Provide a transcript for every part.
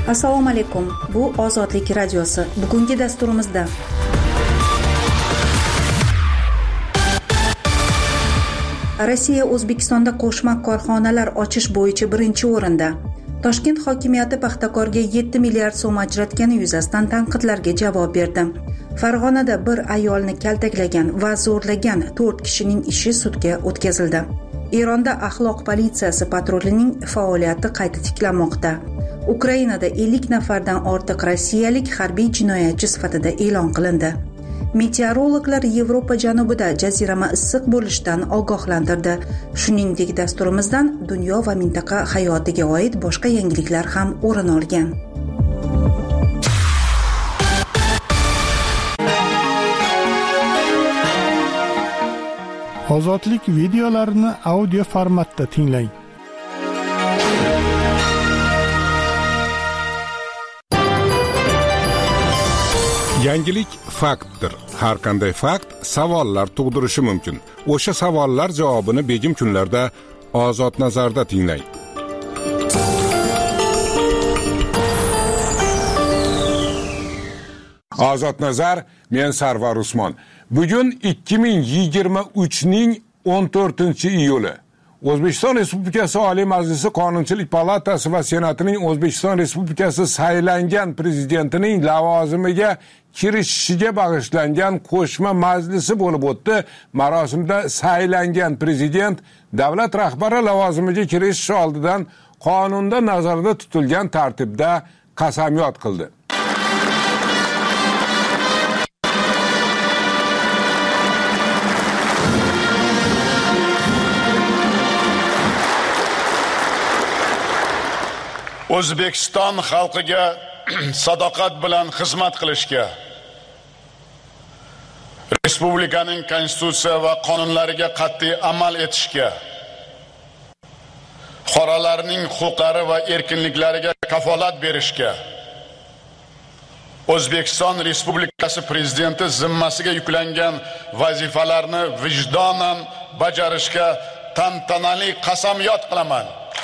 Assalomu alaykum. Bu Ozodlik radiosi. Bugungi dasturimizda Rossiya O'zbekistonda qo'shma korxonalar ochish bo'yicha birinchi o'rinda. Toshkent hokimiyati paxtakorga 7 milliard so'm ajratgani yuzasidan tanqidlarga javob berdi. Farg'onada bir ayolni kaltaklagan va zo'rlagan 4 kishining ishi sudga o'tkazildi. Eronda axloq politsiyasi patrulining faoliyati qayta tiklanmoqda. Ukrainada 50 nafardan ortiq rossiyalik harbiy jinoyatchi sifatida e'lon qilindi. Meteorologlar Yevropa janubida jazirama issiq bo'lishidan ogohlantirdi. Shuningdek, dasturimizdan dunyo va mintaqa hayotiga oid boshqa yangiliklar ham o'rin olgan. Ozodlik videolarini audio formatda tinglang. Yangilik faktdir. Har qanday fakt savollar tug'dirishi mumkin. O'sha savollar javobini begim kunlarda Ozod nazarda tinglang. Ozod nazar, men Sarvar Usmon. Bugun 2023ning 14-iyuli. O'zbekiston Respublikasi Oliy Majlisi Qonunchilik palatasi va Senatining O'zbekiston Respublikasi saylangan prezidentining lavozimiga kirishishiga bag'ishlangan qo'shma majlisi bo'lib o'tdi. Marosimda saylangan prezident davlat rahbari lavozimiga kirishish oldidan qonunda nazarda tutilgan tartibda qasamyod qildi. O'zbekiston xalqiga sadoqat bilan xizmat qilishga, respublikaning konstitutsiya va qonunlariga qat'iy amal etishga, fuqarolarning huquqlari va erkinliklariga kafolat berishga, O'zbekiston Respublikasi prezidenti zimmasiga yuklangan vazifalarni vijdonan bajarishga tantanali qasamyod qilaman.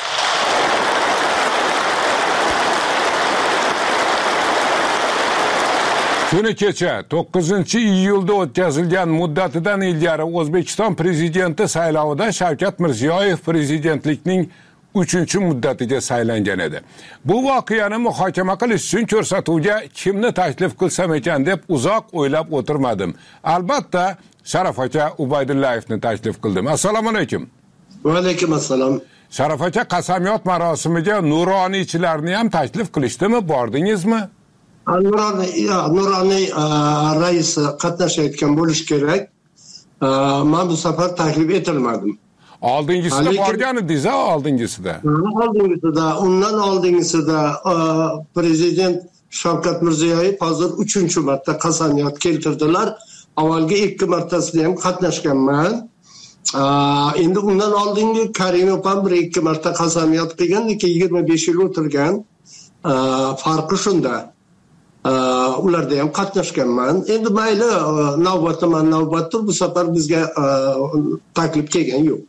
Kuni kecha 9-iyulda o'tkazilgan muddatidan ilgari O'zbekiston prezidenti saylovida Shavkat Mirziyoyev prezidentlikning 3-muddatiga saylangan edi. Bu voqeani muhokama qilish uchun ko'rsatuvga kimni taklif qilsam ekan deb uzoq o'ylab o'tirmadim. Albatta, Sharaf aka Ubaydullayevni taklif qildim. Assalomu alaykum. Va alaykum assalom. Sharaf aka, qasamyod marosimiga nuroniychilarni ham taklif qilishdimi? Bordingizmi? Nuroniy raisi qatnashayotgan bo'lish kerak. Men bu safar taklif etilmadim. Oldingisida borgan edingiz, oldingisida. Undan oldingisida prezident Shavkat Mirziyoyev hozir 3-marta qasamyod keltirdilar. Avvalgi 2 martasida ham qatnashganman. Endi undan oldingi Karimov ham 1-2 marta qasamyod qilgan, lekin 25 yil o'tirgan. Farqi shunda. Ularda ham qatnashganman. Endi mayli, navbatdir, bu safar bizga taklif kelgan yo'q.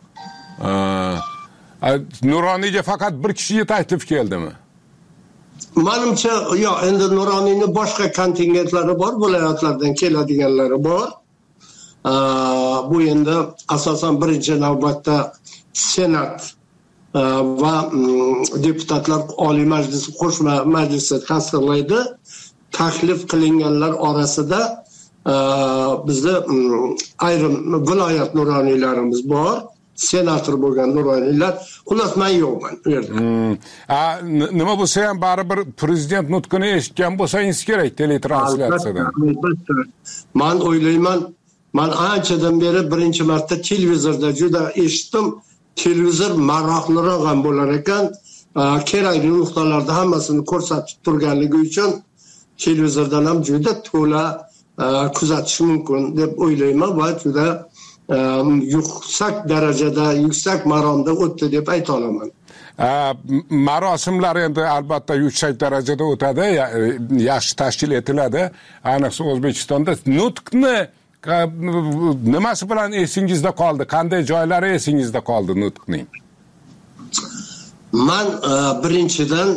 Nuroniyga faqat bir kishiga taklif keldimi? Menimcha, yo'q, endi Nuroniyning boshqa kontingentlari bor, viloyatlardan keladiganlari bor. Bu endi asosan birinchi navbatda Senat va deputatlar Oliy Majlisi qo'shma majlisi tasdiqlaydi. Taklif qilinganlar orasida bizda ayrim viloyat nuroniylarimiz bor, senator bo'lgan nuroniylar. Xullas, men yo'qman bu yerda. Nima bo'lsa ham baribir prezident nutqini eshitgan bo'lsangiz kerak teletranslyatsiyadan. Men o'ylayman, men anchadan beri birinchi marta televizorda juda eshitdim. Televizor maroqliroq ham bo'lar ekan, kerakli nuqtalarda hammasini ko'rsatib turganligi uchun televizordan ham juda to'la kuzatish mumkin deb o'ylayman va juda yuksak darajada, yuksak maromda o'tdi deb ayta olaman. Marosimlar endi albatta yuksak darajada o'tadi, yaxshi tashkil etiladi. Ayniqsa O'zbekistonda nutqni nimasi bilan esingizda qoldi? Qanday joylari esingizda qoldi nutqning? Men birinchidan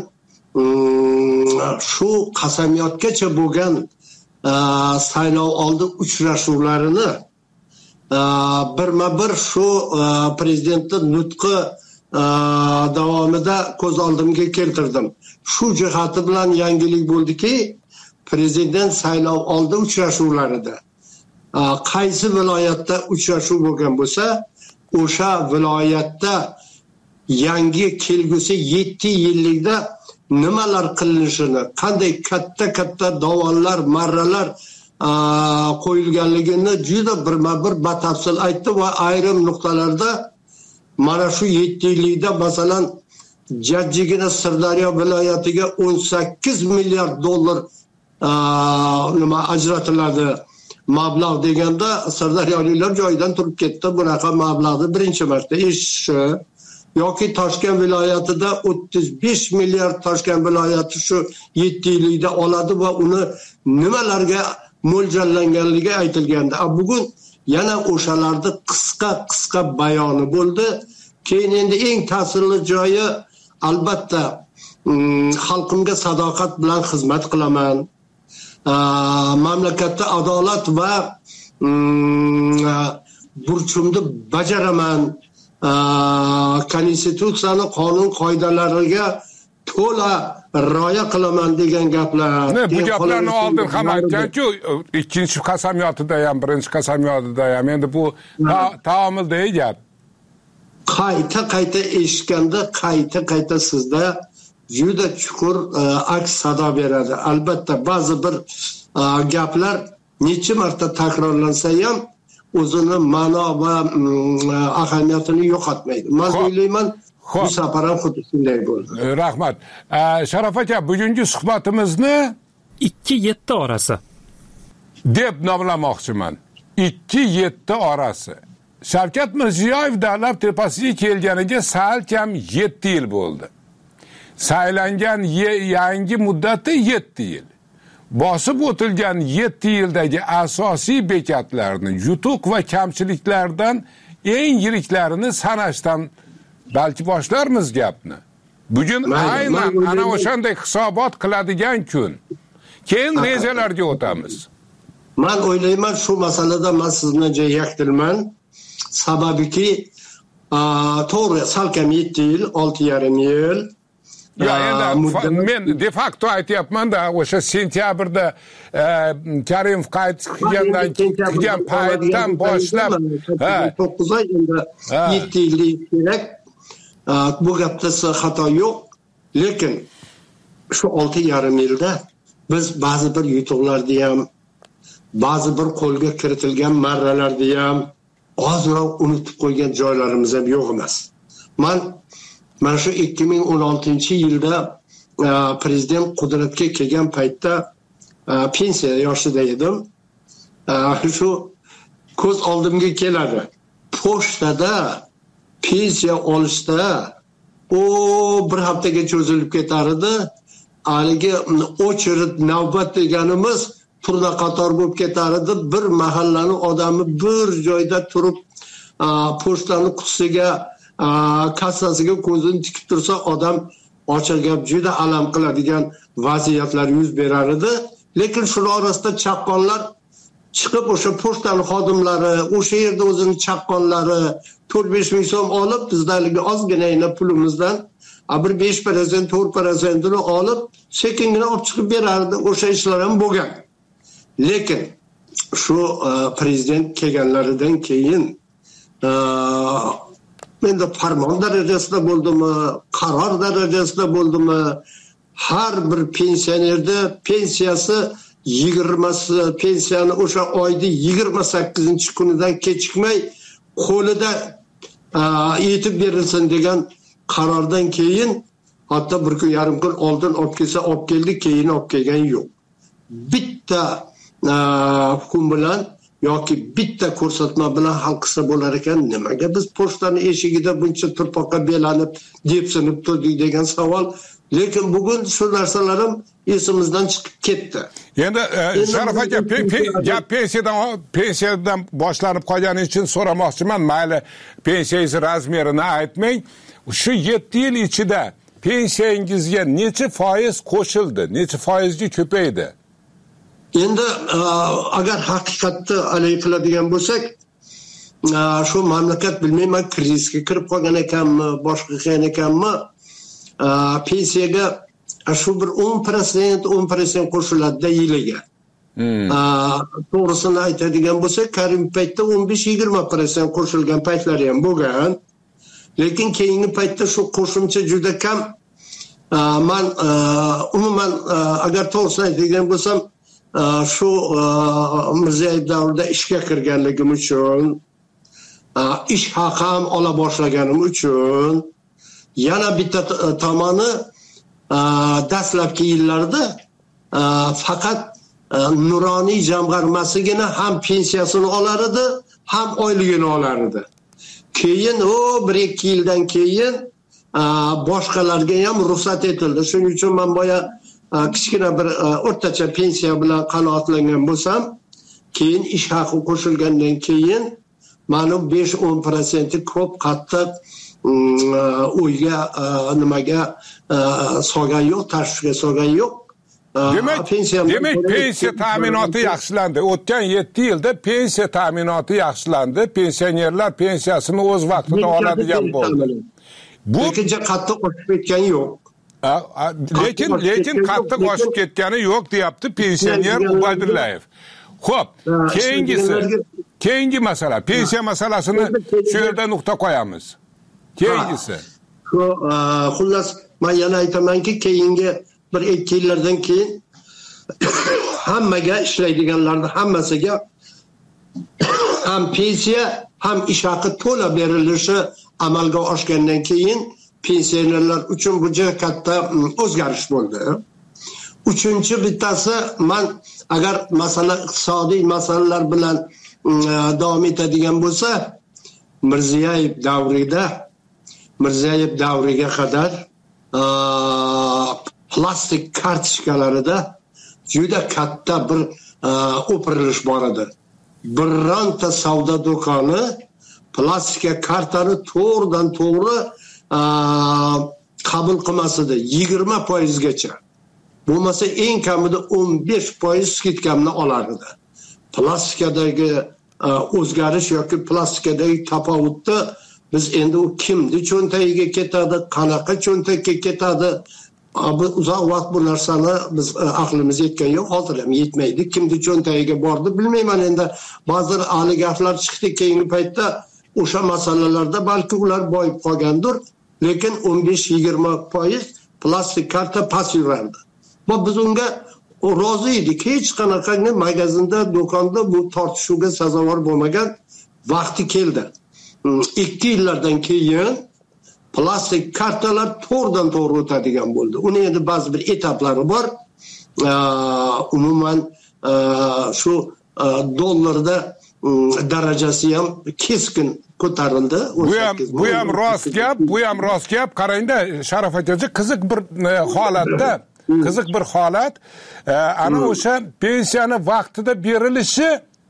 shu qasamyodgacha bo'lgan saylov oldi uchrashuvlarini birma-bir shu prezidentning nutqi davomida ko'z oldimga keltirdim. Shu jihati bilan yangilik bo'ldiki, prezident saylov oldi uchrashuvlarida qaysi viloyatda uchrashuv bo'lgan bo'lsa, o'sha viloyatda yangi kelgusi 7 yillikda nimalar qilinishini, qanday katta dovonlar, marralar qo'yilganligini juda birma-bir batafsil aytdi va ayrim nuqtalarda mana shu 7 yillikda masalan jajjigina Sirdaryo viloyatiga 18 milliard dollar ajratiladi mablag' deganda Sirdaryoliklar joyidan turib ketdi. Bunaqa mablag'ni birinchi marta eshitishi. Yoki Toshkent viloyatida 35 milliard Toshkent viloyati shu 7 yillikda oladi va uni nimalarga mo'ljallanganligi aytilgandi. Bugun yana o'shalarning qisqa bayoni bo'ldi. Keyin endi eng ta'sirli joyi albatta xalqimga sadoqat bilan xizmat qilaman. Mamlakatda adolat va burchimni bajaraman. Konstitutsiyaning qonun qoidalariga to'la rioya qilaman degan gaplar. Bu gaplarni oldin ham aytgan-ku, ikkinchi qasamyotida ham, birinchi qasamyotida ham. Endi bu taomildagi gap. Qayta eshitganda, qayta sizda juda chuqur aks sado beradi. Albatta ba'zi bir gaplar necha marta takrorlansa ham o'zini ma'no va ahamiyatini yo'qotmaydi. Men o'ylayman, bu safar ham xuddi shunday bo'ldi. Rahmat. Sharaf aka, bugungi suhbatimizni 2-7 orasi deb nomlamoqchiman. 2-7 orasi. Shavkat Mirziyoyev davlat tepasiga kelganiga sal kam 7 yil bo'ldi. Saylangan yangi muddati 7 yil. Bosib o'tilgan 7 yildagi asosiy bekatlarni, yutuq va kamchiliklardan eng yiriklarini sanashdan balki boshlarmiz gapni. Bugun aynan ana o'shanday hisobot qiladigan kun. Keyin rejalarga o'tamiz. Men o'ylayman, shu masalada men sizni yaktilman. Sababiki to'g'ri salkam 7 yil, 6,5 yil. Ya endi men de facto aytyapman-da, o'sha sentyabrda Karimov qaytib kelgan paytdan boshlab 9 oy endi 7 yillik kerak. Bu gapda xato yo'q, lekin shu 6,5 yilda biz ba'zi bir yutuqlarni ham, ba'zi bir qo'lga kiritilgan marralarni ham ozroq unutib qo'ygan joylarimiz ham yo'q emas. Men shu 2016-yilda prezident qudratga kelgan paytda pensiya yoshida edim. Shu ko'z oldimga keladi. Pochtada pensiya olishda bir haftaga cho'zilib ketar edi. Haligi очередь navbat deganimiz turna qator bo'lib ketar edi. Bir mahallani odami bir joyda turib pochtani qutisiga kassasiga ko'zini tikib tursa odam ochilgap juda alam qiladigan vaziyatlar yuz berar edi. Lekin shu orasida chaqqonlar chiqib o'sha pochtani xodimlari o'sha yerda o'zini chaqqonlari 4-5 ming so'm olib bizdagi ozgina pulimizdan bir 5%, 4%ni olib sekingina olib chiqib berardi. O'sha ishlar ham bo'lgan. Lekin shu prezident kelganlaridan keyin endi farmon darajasida bo'ldimi, qaror darajasida bo'ldimi, har bir pensionerda pensiyasi 20 pensiyani o'sha oyda 28-kunidan kechikmay qo'lida yetib berilsin degan qarordan keyin hatto 1,5 kun oldin olib kelsa olib keldi, keyin olib kelgan yo'q. Bitta hukm bilan yoki bitta ko'rsatma bilan hal qilsa bo'lar ekan, nimaga biz pochtani eshigida buncha turpoqqa belanib depsinib turdik degan savol. Lekin bugun shu narsalarim esimizdan chiqib ketdi. Endi Sharaf aka, pensiyadan boshlanib qolgani uchun so'ramoqchiman. Mayli, pensiyangiz razmerini aytmang. Shu 7 yil ichida pensiyangizga necha foiz qo'shildi, necha foizga ko'paydi? Endi agar haqiqatni alay qiladigan bo'lsak, shu mamlakat bilmayman krizisga kirib qolgan ekanmi, boshqa qilgan ekanmi, pensiyaga shu bir 10% qo'shiladi yiliga. To'g'risini aytadigan bo'lsak, karim paytda 15-20% qo'shilgan paytlari ham bo'lgan. Lekin keyingi paytda shu qo'shimcha juda kam. Men umuman agar to'g'risini aytadigan bo'lsam, shu Mirziyoyev davrida ishga kirganligim uchun, ish haqi ham ola boshlaganim uchun, yana bitta tomoni dastlabki yillarda faqat nuroniy jamg'armasigina ham pensiyasini olar edi, ham oyligini olar edi. Keyin 1-2 yildan keyin boshqalarga ham ruxsat etildi. Shuning uchun men boya kichkina bir o'rtacha pensiya bilan qanoatlangan bo'lsam, keyin ish haqi qo'shilgandan keyin mana 5-10% ko'p qattiq o'yga nimaga solgan yo'q, tashvishga solgan yo'q. Demak pensiya ta'minoti yaxshilandi. O'tgan 7 yilda pensiya ta'minoti yaxshilandi. Pensionerlar pensiyasini o'z vaqtida oladigan bo'ldi. Bu lekincha qattiq oshib ketgani yo'q. Lekin qattiq oshib ketgani yo'q deyapti pensioner Ubaydullayev. Xo'p, keyingi masala, pensiya masalasini shu yerda nuqta qo'yamiz. Keyingisi. Xullas, men yana aytamanki, keyingi 1-2 yillardan keyin hammaga ishlaydiganlarning hammasiga ham pensiya, ham ish haqi to'la berilishi amalga oshgandan keyin pensionerlar uchun bu juda katta o'zgarish bo'ldi. Uchinchi bittasi, men agar masala iqtisodiy masalalar bilan davom etadigan bo'lsa, Mirziyoyev davriga qadar plastik kartochkalarida juda katta bir o'pirilish bor edi. Bironta savdo do'koni plastik kartani to'g'ridan to'g'ri qabul qilmas edi 20% gacha. Bo'lmasa eng kamida 15% skidkamni olar edi. Plastikadagi o'zgarish yoki plastikadagi tafovutni biz endi u kimni cho'ntagiga ketadi, qanaqa cho'ntakka ketadi, uzoq vaqt bu narsani biz aqlimiz yetgan yo'q, hozir ham yetmaydi. Kimni cho'ntagiga bordi bilmayman. Endi ba'zi oligarxlar chiqdi keyingi paytda o'sha masalalarda balki ular boyib qolgandir, lekin 15-20% plastik karta past yurardi. Va biz unga rozi edik. Hech qanaqa magazinda, do'konda bu tortishuvga sazovor bo'lmagan vaqti keldi. 2 yillardan keyin plastik kartalar to'g'ridan to'g'ri o'tadigan bo'ldi. Uni endi ba'zi bir etaplari bor. Umuman shu dollarda darajasi ham keskin ko'tarildi. Bu ham rost gap. Qarangda, Sharaf aka, qiziq bir holat. Ana o'sha pensiyani vaqtida berilishi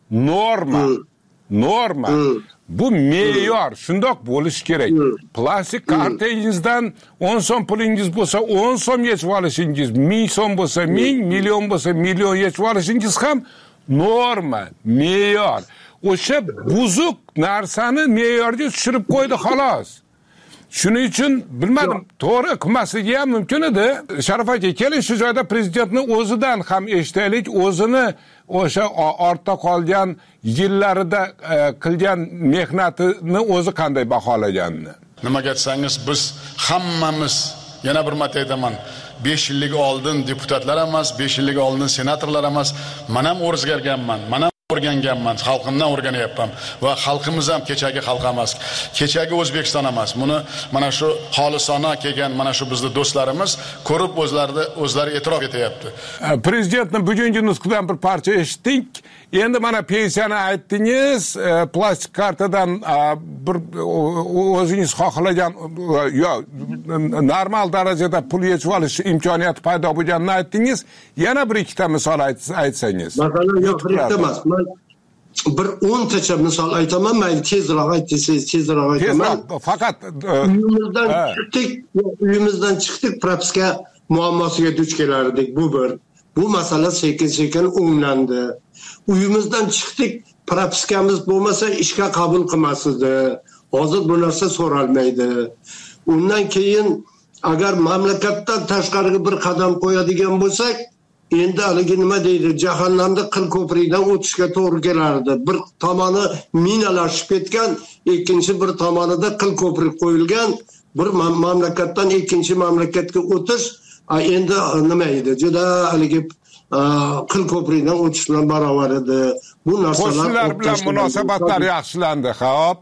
norma. Bu me'yor, shundoq bo'lishi kerak. Plastik kartangizdan 10 so'm pulingiz bo'lsa 10 so'm yechib olishingiz, 1000 so'm bo'lsa 1000, million bo'lsa million yechib olishingiz ham norma, me'yor. O'sha buzuq narsani me'yorga tushirib qo'ydi xolos. Shuning uchun bilmadim, to'g'ri qilmasligi ham mumkin edi. Sharaf aka, keling shu joyda prezidentning o'zidan ham eshitaylik, o'zini o'sha ortda qolgan yillarida qilgan mehnatini o'zi qanday baholaganini. Nimaga aytsangiz, biz hammamiz, yana bir marta aytaman, 5 yillik oldin deputatlar emas, 5 yillik oldin senatorlar emas, men ham o'zgarganman. Men o'rganganman, xalqimdan o'rganyapman va xalqimiz ham kechagi xalq emas, kechagi O'zbekiston emas. Buni mana shu xolisona kelgan mana shu bizning do'stlarimiz ko'rib o'zlari e'tirof etyapti. Prezidentning bugungi nutqidan bir parcha eshitdik. Endi mana pensiyani aytdingiz, plastik kartadan bir o'zingiz xohlagan normal darajada pul yechib olish imkoniyati paydo bo'lganini aytdingiz. Yana bir ikkita misol aytsangiz. Masalan, yo'q, emas. bir 10 tacha misol aytaman, mayli tezroq aytsangiz tezroq aytaman. Faqat uyimizdan chiqdik, propiska muammosiga duch kelardik. Bu masala sekin-sekin o'nglandi. Uyimizdan chiqdik, propiskamiz bo'lmasa ishga qabul qilmasdi. Hozir bu narsa so'ralmaydi. Undan keyin agar mamlakatdan tashqariga bir qadam qo'yadigan bo'lsak, endi haligi nima deydi, jahannamda qil ko'prikdan o'tishga to'g'ri kelardi. Bir tomoni minalashib ketgan, ikkinchi bir tomonida qil ko'prik qo'yilgan, bir mamlakatdan ikkinchi mamlakatga o'tish endi nima edi, juda haligi qil ko'prikdan o'tish bilan barobar edi. Bu narsalar qo'shnilar bilan munosabatlar yaxshilandi, xo'p.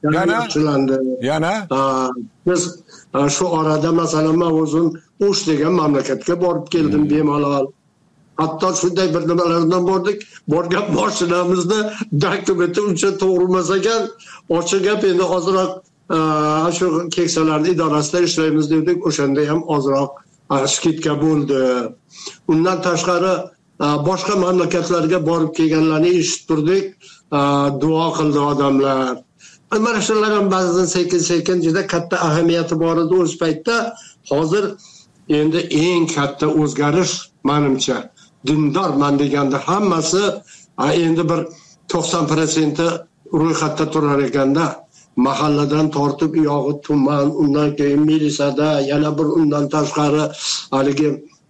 Yana biz shu orada masalan men o'zim O'sh degan mamlakatga borib keldim bemalol. Hatto shunday bir nimalardan borgan mashinamizni dokumenti uncha to'g'rimas ekan, ochiq gap endi ozroq shu keksalarning idorasida ishlaymiz dedik, o'shanda ham ozroq shkitka bo'ldi. Undan tashqari boshqa mamlakatlarga borib kelganlarni eshitib turdik, duo qildi odamlar. Mana shular ham ba'zan sekin-sekin juda katta ahamiyati bor edi o'z paytda. Hozir endi eng katta o'zgarish menimcha dindorman deganda hammasi endi bir 90% ro'yxatda turar ekanda, mahalladan tortib yog'i tuman, undan keyin milisada, yana bir undan tashqari haligi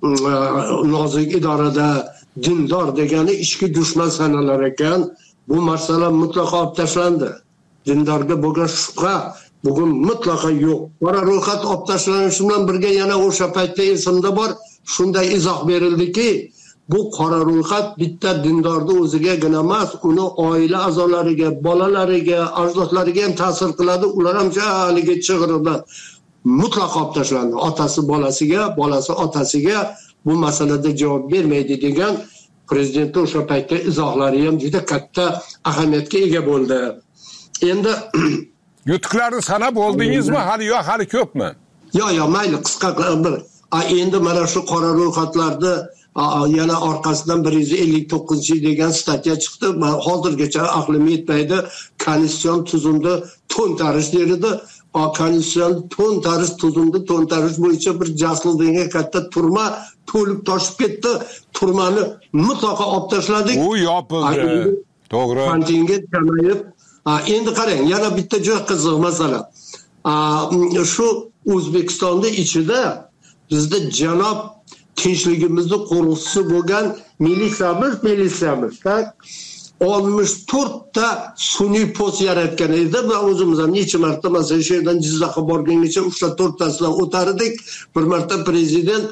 nozik idorada dindor degani ichki dushman sanalar ekan. Bu masala mutlaqo olib tashlandi. Dindorga bo'lgan shubha bugun mutlaqo yo'q. Qora ro'yxat olib tashlanishi bilan birga yana o'sha paytda esimda bor, shunday izoh berildiki, bu qora ro'yxat bitta dindorni o'zigagina emas, uni oila a'zolariga, bolalariga, ajdodlariga ham ta'sir qiladi. Ular ham haligi chig'iridan mutlaqo olib tashlandi. Otasi bolasiga, bolasi otasiga bu masalada javob bermaydi degan prezident o'sha paytda izohlari ham juda katta ahamiyatga ega bo'ldi. Endi yutuqlarni sanab oldingizmi, hali yo'q, hali ko'pmi? Yo'q, mayli qisqa bir. Endi mana shu qora ro'yxatlarda yana orqasidan 159 degan statya chiqdi. Hozirgacha aqlim yetmaydi. Konstitutsion tuzumni to'ntarish derdi. Konstitutsion to'ntarish bo'yicha bir Jasliddinga katta turma to'lib toshib ketdi. Turmani mutlaqo olib tashladik. U yopildi. To'g'ri. Kontingent kamayib. Endi qarang, yana bitta juda qiziq masala. Shu O'zbekistonda ichida bizda janob tinchligimizni qo'riqchisi bo'lgan militsiyamiz, 64 ta sun'iy post yaratgan edi. Va o'zimiz ham necha marta masalan shu yerdan Jizzaxga borgangacha 3-4 tasidan o'tardik. Bir marta prezident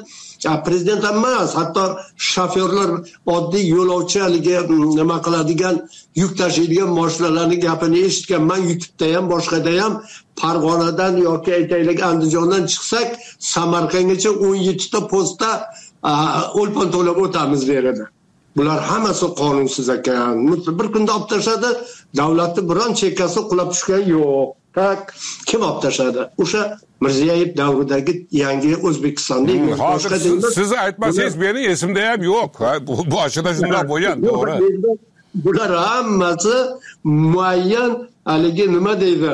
emas, hatto shofyorlar oddiy yo'lovchi haligi nima qiladigan, yuk tashiydigan mashinalarning gapini eshitganman YouTube'da ham, boshqada ham. Farg'onadan yoki aytaylik Andijondan chiqsak, Samarqandgacha 17 ta postda o'lpon to'lab o'tamiz deradi. Bular hammasi qonunsiz ekan. Bir kunda olib tashladi, davlatning biron chekkasi qulab tushgan yo'q. Kim olib tashladi? O'sha Mirziyoyev davridagi yangi O'zbekistonda boshqa siz aytmasangiz meni esimda ham yo'q. Boshida shunday bo'lgan, to'g'ri. Bular hammasi muayyan haligi nima deydi?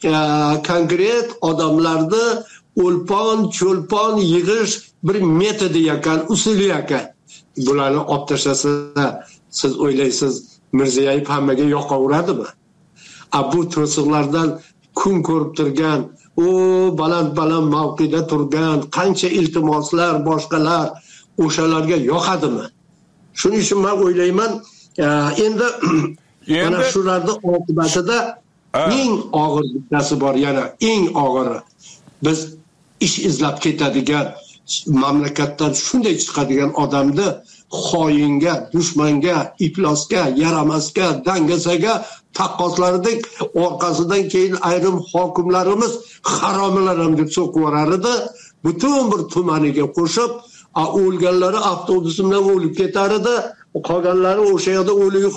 Konkret odamlarni o'lpon, cho'lpon yig'ish bir metodi ekan, usuli ekan. Bularni olib tashlasa, siz o'ylaysiz Mirziyoyev hammaga yoqaveradimi? Bu to'siqlardan kun ko'rib turgan, baland mavqida turgan qancha iltimoslar, boshqalar o'shalarga yoqadimi? Shuning uchun men o'ylayman, endi mana shularni oqibatida eng og'ir bittasi bor, yana eng og'iri. Biz ish izlab ketadigan, mamlakatdan shunday chiqadigan odamni xoinga, dushmanga, iflosga, yaramasga, dangasaga taqqoslaridek orqasidan keyin ayrim hokimlarimiz haromilar ham deb so'qib yurar edi. Butun bir tumaniga qo'shib, o'lganlari avtobus bilan o'lib ketar edi, qolganlari o'sha yerda o'lib.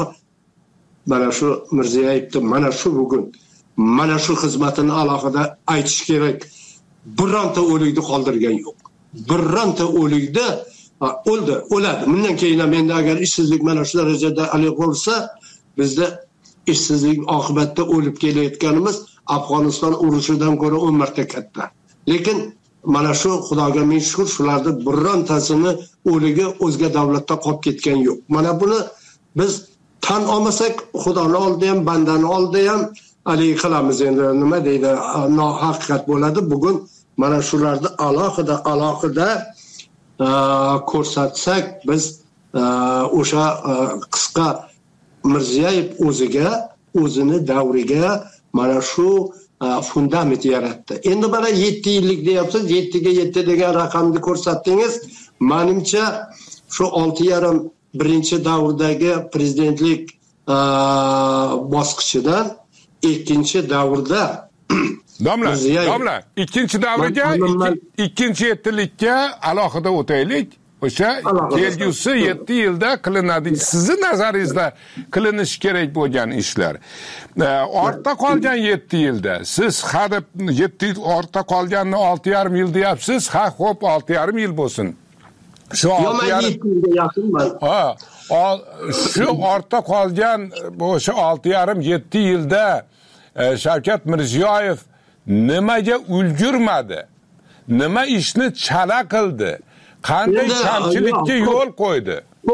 Mana shu Mirziyoyevni mana shu bugun mana shu xizmatini alohida aytish kerak. Bironta o'likni qoldirgan yo'q. Bironta o'likda o'ladi. Bundan keyin ham endi agar ishsizlik mana shu darajada alik bo'lsa, bizda ishsizlik oqibatida o'lib kelayotganimiz Afg'oniston urushidan ko'ra 10 marta katta. Lekin mana shu Xudoga ming shukr, shularning birontasini o'ligi o'zga davlatda qolib ketgan yo'q. Mana buni biz tan olmasak, Xudoni oldida ham, bandani oldida ham haligi qilamiz. Endi nima deydi, nohaqiqat bo'ladi. Bugun mana shularni alohida ko'rsatsak, biz o'sha qisqa Mirziyoyev o'zini davriga mana shu fundament yaratdi. Endi mana 7 yillik deyapsiz, 7 ga 7 degan raqamni ko'rsatdingiz. Menimcha shu 6,5 birinchi davrdagi prezidentlik bosqichidan ikkinchi davrda Domla, ikkinchi davriga, ikkinchi 7-likka alohida o'taylik. O'sha kelgusi 7 yilda qilinadi. Sizning nazaringizda qilinishi kerak bo'lgan ishlar. Ortda qolgan 7 yilda siz hadeb 7 yil ortda qolganni 6,5 yil deyapsiz. Ha, xo'p, 6,5 yil bo'lsin. Shu 6,5 yilga yaqinman. Shu ortda qolgan o'sha 6,5-7 yilda Shavkat Mirziyoyev nimaga ulgurmadi? Nima ishni chala qildi? Qanday kamchilikka yo'l qo'ydi?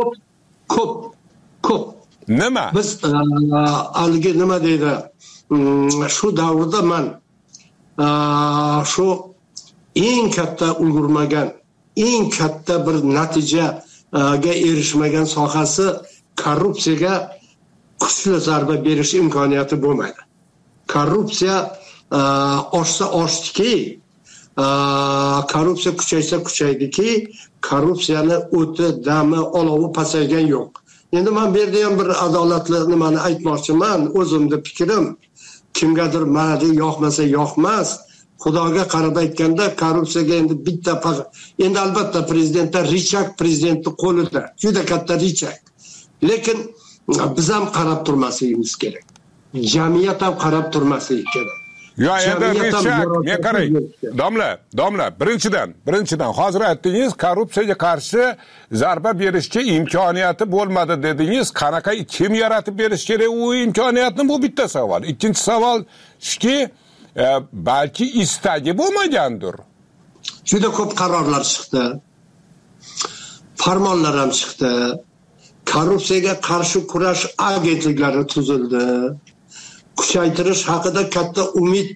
Ko'p. Nima? Biz haligi nima deydi? Shu davrda men shu eng katta ulgurmagan, eng katta bir natijaga erishmagan sohasi korrupsiyaga kuchli zarba berish imkoniyati bo'lmadi. Korrupsiya oshsa oshdiki, korrupsiya kuchaydiki, korrupsiyani o'ti, dami, olovi pasaygan yo'q. Endi men bu yerda ham bir adolatli nimani aytmoqchiman. O'zimning fikrim, kimgadir mana yoqmasa yoqmas. Xudoga qarab aytganda korrupsiyaga endi bitta endi albatta prezidentda richak prezidentning qo'lida, juda katta richak. Lekin biz ham qarab turmasligimiz kerak. Jamiyat ham qarab turmasligi kerak. Yo, endi richak, men qarang. Domla, birinchidan hozir aytdingiz, korrupsiyaga qarshi zarba berishga imkoniyati bo'lmadi dedingiz. Qanaqa, kim yaratib berish kerak u imkoniyatni? Bu bitta savol. Ikkinchi savol shuki, balki istagi bo'lmagandir. Juda ko'p qarorlar chiqdi. Farmonlar ham chiqdi. Korrupsiyaga qarshi kurash agentliklari tuzildi. Kuchaytirish haqida katta umid,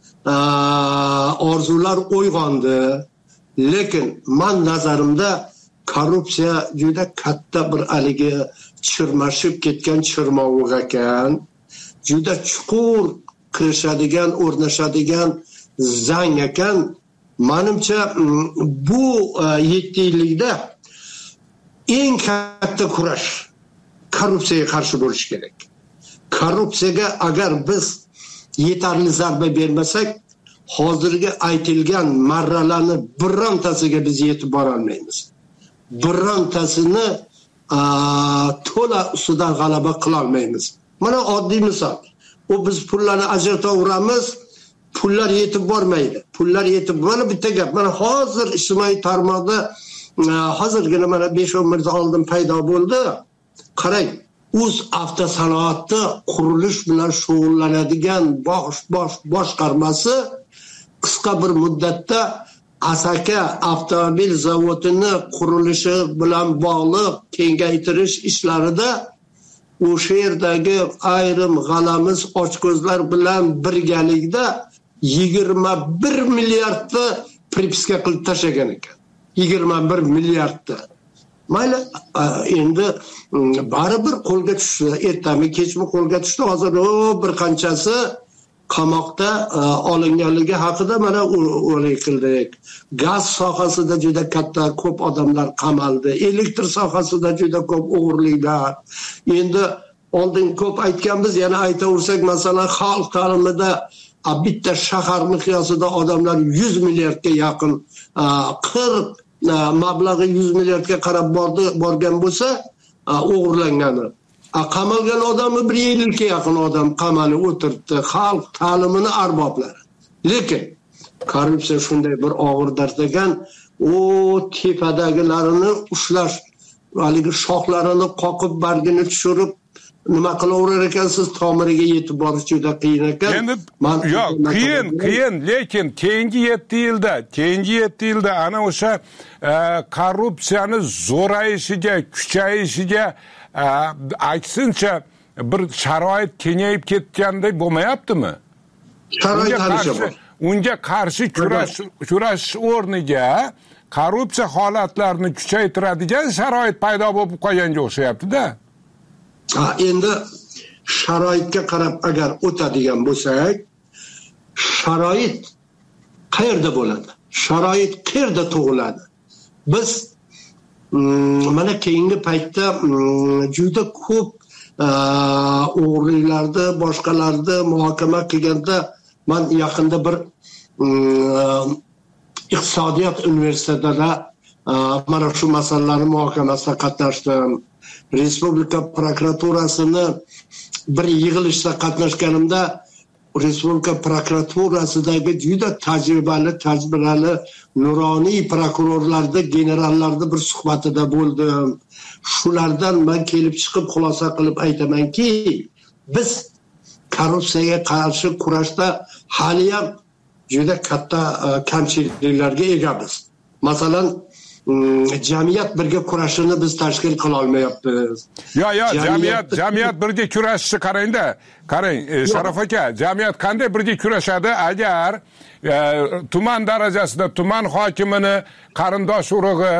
orzular uyg'ondi. Lekin men nazarimda korrupsiya juda katta bir haligi chirmashib ketgan chirmovuq ekan. Juda chuqur kirishadigan, o'rnashadigan zang ekan. Menimcha bu 7 yillikda eng katta kurash korrupsiyaga qarshi bo'lishi kerak. Korrupsiyaga agar biz yetarli zarba bermasak, hozirgi aytilgan marralarni birontasiga biz yetib bora olmaymiz. Birontasini to'la ustidan g'alaba qila olmaymiz. Mana oddiy misol. Biz pullarni ajrataveramiz, pullar yetib bormaydi. Pullar yetib mana bitta gap. Mana hozir ijtimoiy tarmoqda hozirgina mana 5-10 minut oldin paydo bo'ldi. Qarang, o'z avtosanoatda qurilish bilan shug'ullanadigan boshqarmasi qisqa bir muddatda Asaka avtomobil zavodini qurilishi bilan bog'liq kengaytirish ishlarida o'sha yerdagi ayrim g'alamiz ochko'zlar bilan birgalikda 21 milliardni pripiska qilib tashlagan ekan. 21 milliardni. Mayli, endi baribir qo'lga tushdi, ertami kechmi qo'lga tushdi. Hozir bir qanchasi qamoqda olinganligi haqida mana o'ylay qildik. Gaz sohasida juda katta ko'p odamlar qamaldi. Elektr sohasida juda ko'p o'g'irliklar. Endi oldin ko'p aytganmiz, yana aytaversak, masalan, xalq ta'limida bitta shahar miqyosida odamlar 100 milliardga yaqin 40 mablag'i 100 milliardga qarab borgan bo'lsa, o'g'irlangani. Qamalgan odamni 1 yilga yaqin odam qamalib o'tirdi, xalq ta'limini arboblari. Lekin korrupsiya shunday bir og'ir dard ekan, u tepadagilarini ushlash, haligi shoxlarini qoqib, bargini tushirib, nima qilaverar ekansiz, tomiriga yetib borish juda qiyin ekan. Endi yo'q, qiyin, lekin keyingi 7 yilda ana o'sha korrupsiyani zo'rayishiga, kuchayishiga aksincha bir sharoit kengayib ketgandek bo'lmayaptimi? Sharoit hamisha bor. Unga qarshi kurash o'rniga korrupsiya holatlarini kuchaytiradigan sharoit paydo bo'lib qolganga o'xshayapti-da. Endi sharoitga qarab agar o'tadigan bo'lsak, sharoit qayerda bo'ladi? Sharoit qayerda tug'iladi? Biz mana keyingi paytda juda ko'p o'g'rilarni, boshqalarni muhokama qilganda men yaqinda bir iqtisodiyot universitetida mana shu masalalarni muhokamasida qatnashdim. Respublika prokuraturasini bir yig'ilishda qatnashganimda Respublika prokuraturasidagi juda tajribali nuroniy prokurorlarda, generallarda bir suhbatida bo'ldim. Shulardan men kelib chiqib xulosa qilib aytamanki, biz korrupsiyaga qarshi kurashda hali ham juda katta kamchiliklarga egamiz. Masalan, jamiyat birga kurashini biz tashkil qila olmayapmiz. Jamiyat birga kurashishni qarang-da. Qarang, Sharof aka, jamiyat qanday birga kurashadi agar tuman darajasida tuman hokimini qarindosh urug'i,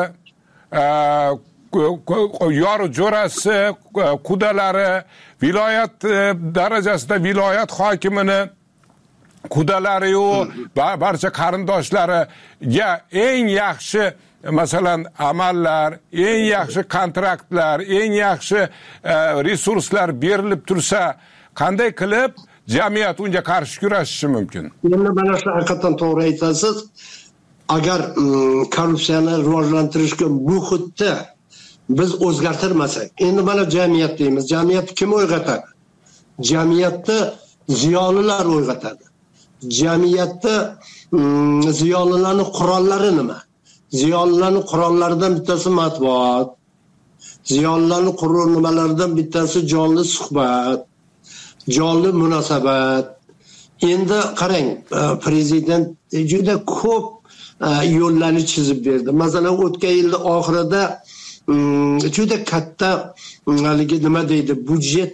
yoru jo'rasi, qudalari, viloyat darajasida viloyat hokimini qudalari-yu barcha qarindoshlariga eng yaxshi masalan amallar, eng yaxshi kontraktlar, eng yaxshi resurslar berilib tursa, qanday qilib jamiyat unga qarshi kurashishi mumkin? Endi mana shu haqiqatan to'g'ri aytasiz. Agar korrupsiyani rivojlantirishga muhitni biz o'zgartirmasak, endi mana jamiyat deymiz. Jamiyatni kim uyg'otadi? Jamiyatni ziyolilar uyg'otadi. Jamiyatda ziyolilarning qurollari nima? Ziyolilarning qurollaridan bittasi matbuot. Ziyolilarning nimalaridan bittasi jonli suhbat, jonli munosabat. Endi qarang, prezident juda ko'p yo'llarni chizib berdi. Masalan, o'tgan yilning oxirida juda katta haligi nima deydi, budjet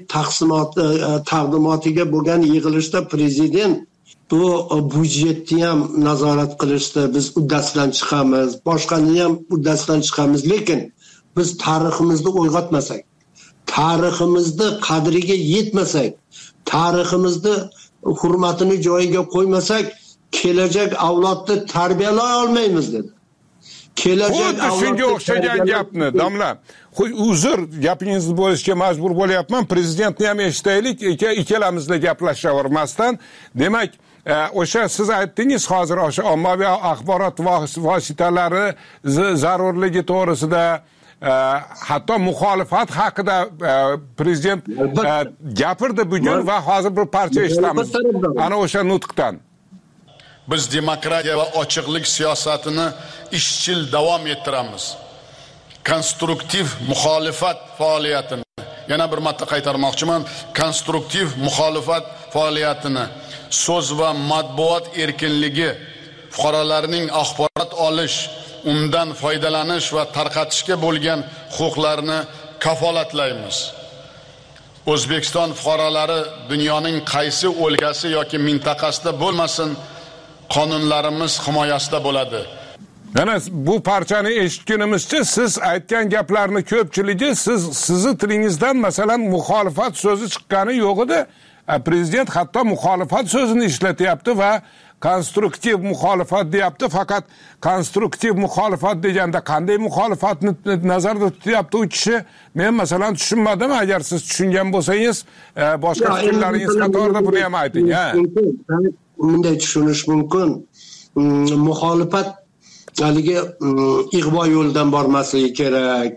taqdimotiga bo'lgan yig'ilishda prezident bu budjetni ham nazorat qilishda biz uddasidan chiqamiz, boshqani ham uddasidan chiqamiz, lekin biz tariximizni uyg'otmasak, tariximizni qadriga yetmasak, tariximizni hurmatini joyiga qo'ymasak, kelajak avlodni tarbiyalay olmaymiz dedi. Kelajak avlodni shunga o'xshagan gapni, domla, uzr, gapingizni bo'lishga majbur bo'lyapman. Prezidentni ham eshitaylik, ikkalamizla gaplashavermasdan. Demak, o'sha siz aytdingiz hozir o'sha ommaviy axborot vositalari zarurligi to'g'risida, hatto muxolifat haqida prezident gapirdi bugun va hozir bir parcha eshitamiz ana o'sha nutqdan. Biz demokratiya va ochiqlik siyosatini izchil davom ettiramiz. Konstruktiv muxolifat faoliyatini yana bir marta qaytarmoqchiman. Konstruktiv muxolifat faoliyatini, so'z va matbuot erkinligi, fuqarolarning axborot olish, undan foydalanish va tarqatishga bo'lgan huquqlarini kafolatlaymiz. O'zbekiston fuqarolari dunyoning qaysi o'lkasi yoki mintaqasida bo'lmasin, qonunlarimiz himoyasida bo'ladi. Mana bu parchani eshitganimizcha siz aytgan gaplarni ko'pchiligi sizni tilingizdan masalan muxolifat so'zi chiqqani yo'q edi. Prezident hatto muxolifat so'zini ishlatyapti va konstruktiv muxolifat deyapti. Faqat konstruktiv muxolifat deganda qanday muxolifatni nazarda tutyapti u kishi? Men masalan tushunmadim. Agar siz tushungan bo'lsangiz, boshqa fikrlaringiz qatorida buni ham ayting. Bunday tushunish mumkin. Muxolifat haligi ig'vo yo'ldan bormasligi kerak,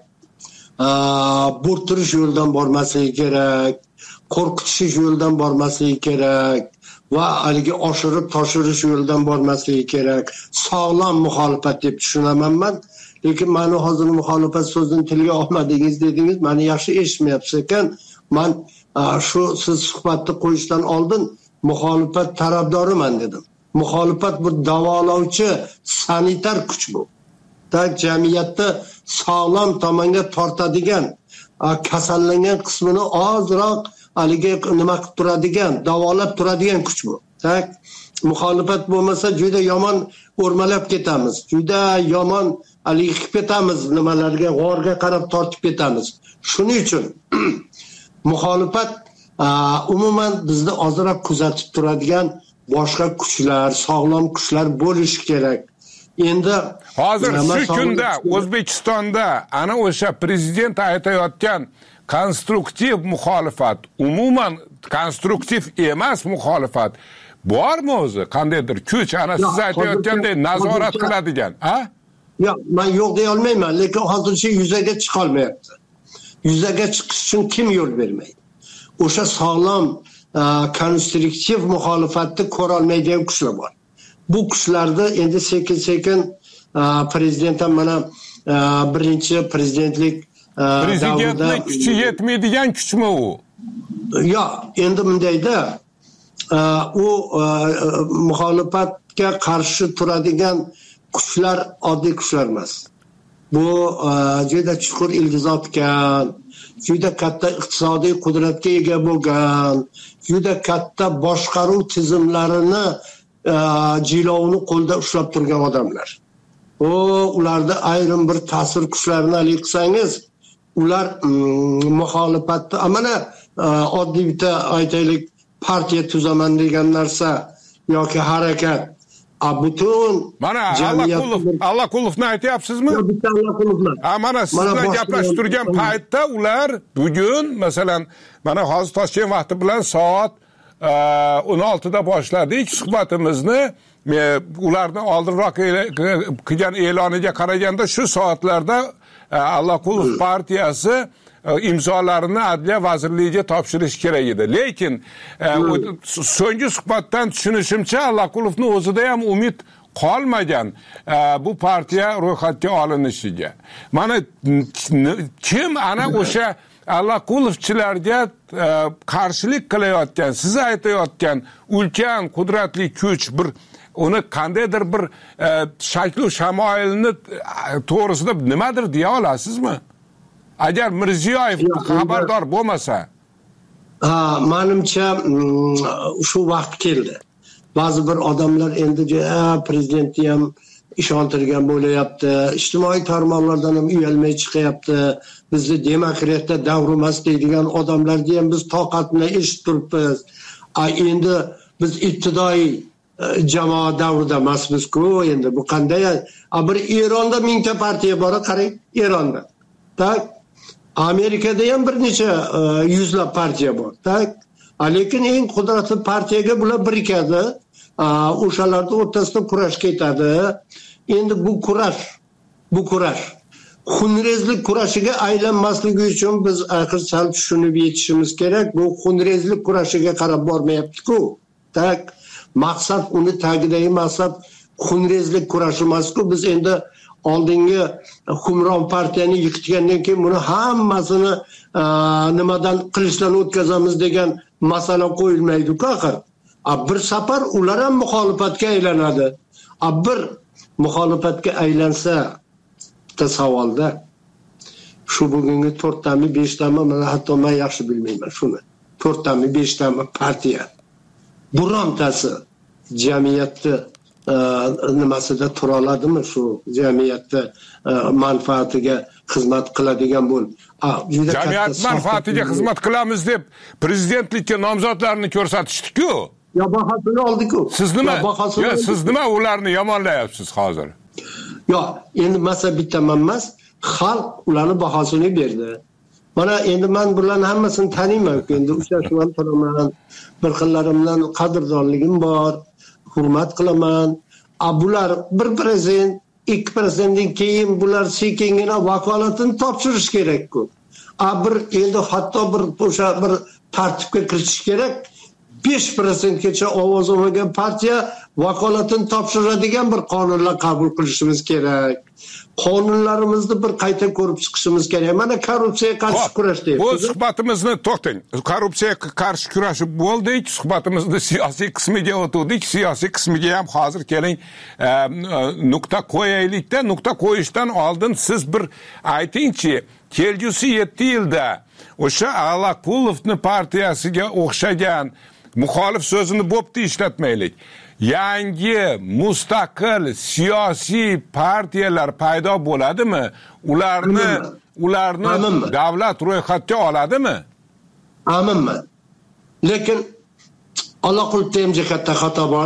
bo'rttirish yo'ldan bormasligi kerak, qo'rqitish yo'ldan bormasligi kerak va haligi oshirib toshirish yo'ldan bormasligi kerak. Sog'lom muxolifat deb tushunaman men. Lekin meni hozir muxolifat so'zini tilga olmadingiz dedingiz, meni yaxshi eshitmayapsiz ekan. Men shu siz suhbatni qo'yishdan oldin muxolifat tarafdoriman dedim. Muxolifat bu davolovchi sanitar kuch bu. Jamiyatda sog'lom tomonga tortadigan, kasallangan qismini ozroq haligi nima qilib turadigan, davolab turadigan kuch bu. Muxolifat bo'lmasa juda yomon o'rmalab ketamiz. Juda yomon haligi qilib ketamiz, nimalarga, g'orga qarab tortib ketamiz. Shuning uchun muxolifat umuman bizni ozroq kuzatib turadigan boshqa kuchlar, sog'lom kuchlar bo'lishi kerak. Endi hozir shu kunda O'zbekistonda ana o'sha prezident aytayotgan konstruktiv muxolifat, umuman konstruktiv emas muxolifat bormi o'zi? Qandaydir kuch ana siz aytayotgandek nazorat qiladigan, ha? Yo'q, men yo'q deya olmayman, lekin hozircha yuzaga chiqa olmayapti. Yuzaga chiqish uchun kim yo'l bermaydi? O'sha sog'lom konstruktiv muxolifatni ko'ra olmaydigan kuchlar bor. Bu kuchlarda endi sekin-sekin prezident ham mana birinchi prezidentlik prezidentlik kuchi yetmaydigan kuchmi u? Yo'q, endi bundayda u muxolifatga qarshi turadigan kuchlar oddiy kuchlar emas. Bu juda chuqur ildizotgan, juda katta iqtisodiy qudratga ega bo'lgan, juda katta boshqaruv tizimlarini jilovini qo'lda ushlab turgan odamlar. Ularda ayrim bir ta'sir kuchlarini hali qilsangiz, ular muxolifatni, mana oddiy bitta aytaylik partiya tuzaman degan narsa yoki harakat, butun mana Allaqulovni aytyapsizmi? Bitta Allaqulovlar. Mana siz bilan gaplashib turgan paytda ular bugun masalan mana hozir Toshkent vaqti bilan soat 16 da boshladik suhbatimizni. Ularni oldinroq qilgan e'loniga qaraganda shu soatlarda Allaqulov partiyasi imzolarini Adliya vazirligiga topshirish kerak edi. Lekin so'nggi suhbatdan tushunishimcha Allaqulovning o'zida ham umid qolmagan bu partiya ro'yxatga olinishiga. Mana kim ana o'sha Allaqulovchilarga qarshilik qilayotgan, siz aytayotgan ulkan qudratli kuch bir uni qandaydir bir shakl shamoilni to'g'risida nimadir deya olasizmi? Agar Mirziyoyev xabardor bo'lmasa, menimcha shu vaqt keldi. Ba'zi bir odamlar endi prezidentni ham ishontirgan bo'layapti, ijtimoiy tarmoqlardan ham uyalmay chiqyapti. Bizni demokratda davr emas deydigan odamlarga ham biz toqatni eshitib turibmiz. Endi biz ibtidoiy jamoa davrida emasmiz-ku, endi bu qanday? Bir Eronda 1000 ta partiya bor, qarang, Eronda. Amerikada ham bir necha yuzlab partiya bor. Lekin eng qudratli partiyaga bular birikadi. O'shalarning o'rtasida kurash ketadi. Endi bu kurash xunrezlik kurashiga aylanmasligi uchun biz axir sal tushunib yetishimiz kerak. Bu xunrezlik kurashiga qarab bormayapti-ku. Maqsad uni tagidagi maqsad xunrezlik kurashi emas-ku. Biz endi oldingi hukmron partiyani yiqitgandan keyin buni hammasini nimadan qilishdan o'tkazamiz degan masala qo'yilmaydi-ku axir. Bir safar ular ham muxolifatga aylanadi. Bir muxolifatga aylansa bitta savolda shu bugungi 4 tami 5 tami, mana hatto men yaxshi bilmayman shuni. 4 tami 5 tami partiya birontasi jamiyatni nimasida tura oladimi, shu jamiyatda manfaatiga xizmat qiladigan bo'lib, jamiyat manfaatiga xizmat qilamiz deb prezidentlikka nomzodlarni ko'rsatishdi-ku. Bahosini oldi-ku. Siz nima ularni yomonlayapsiz hozir? Yo'q, endi masala bitta emas, xalq ularni bahosini berdi. Mana endi men bularning hammasini taniyman, endi uchrashib ham turaman, bir xillarimdan qadrdonligim bor, hurmat qilaman. Bular bir prezident, 2 prezidentdan keyin bular sekingina vakolatini topshirish kerak-ku. Bir endi hatto bir o'sha bir tartibga kiritish kerak. 5%gacha ovoz olmagan partiya vakolatini topshiradigan bir qonunlar qabul qilishimiz kerak. Qonunlarimizni bir qayta ko'rib chiqishimiz kerak. Mana korrupsiyaga qarshi kurash deyapmiz. Bu suhbatimizni to'xtang. Korrupsiyaga qarshi kurashib bo'ldik, suhbatimizni siyosiy qismiga o'tdik. Siyosiy qismiga ham hozir keling nuqta qo'yaylikda. Nuqta qo'yishdan oldin siz bir aytingchi, kelgusi 7 yilda o'sha Alaqulovni partiyasiga o'xshagan muxolif so'zini bo'pti ishlatmaylik. Yangi mustaqil siyosiy partiyalar paydo bo'ladimi? Ularni davlat ro'yxatga oladimi? Aminman. Lekin Alaqulovda ham jihatda xato bor.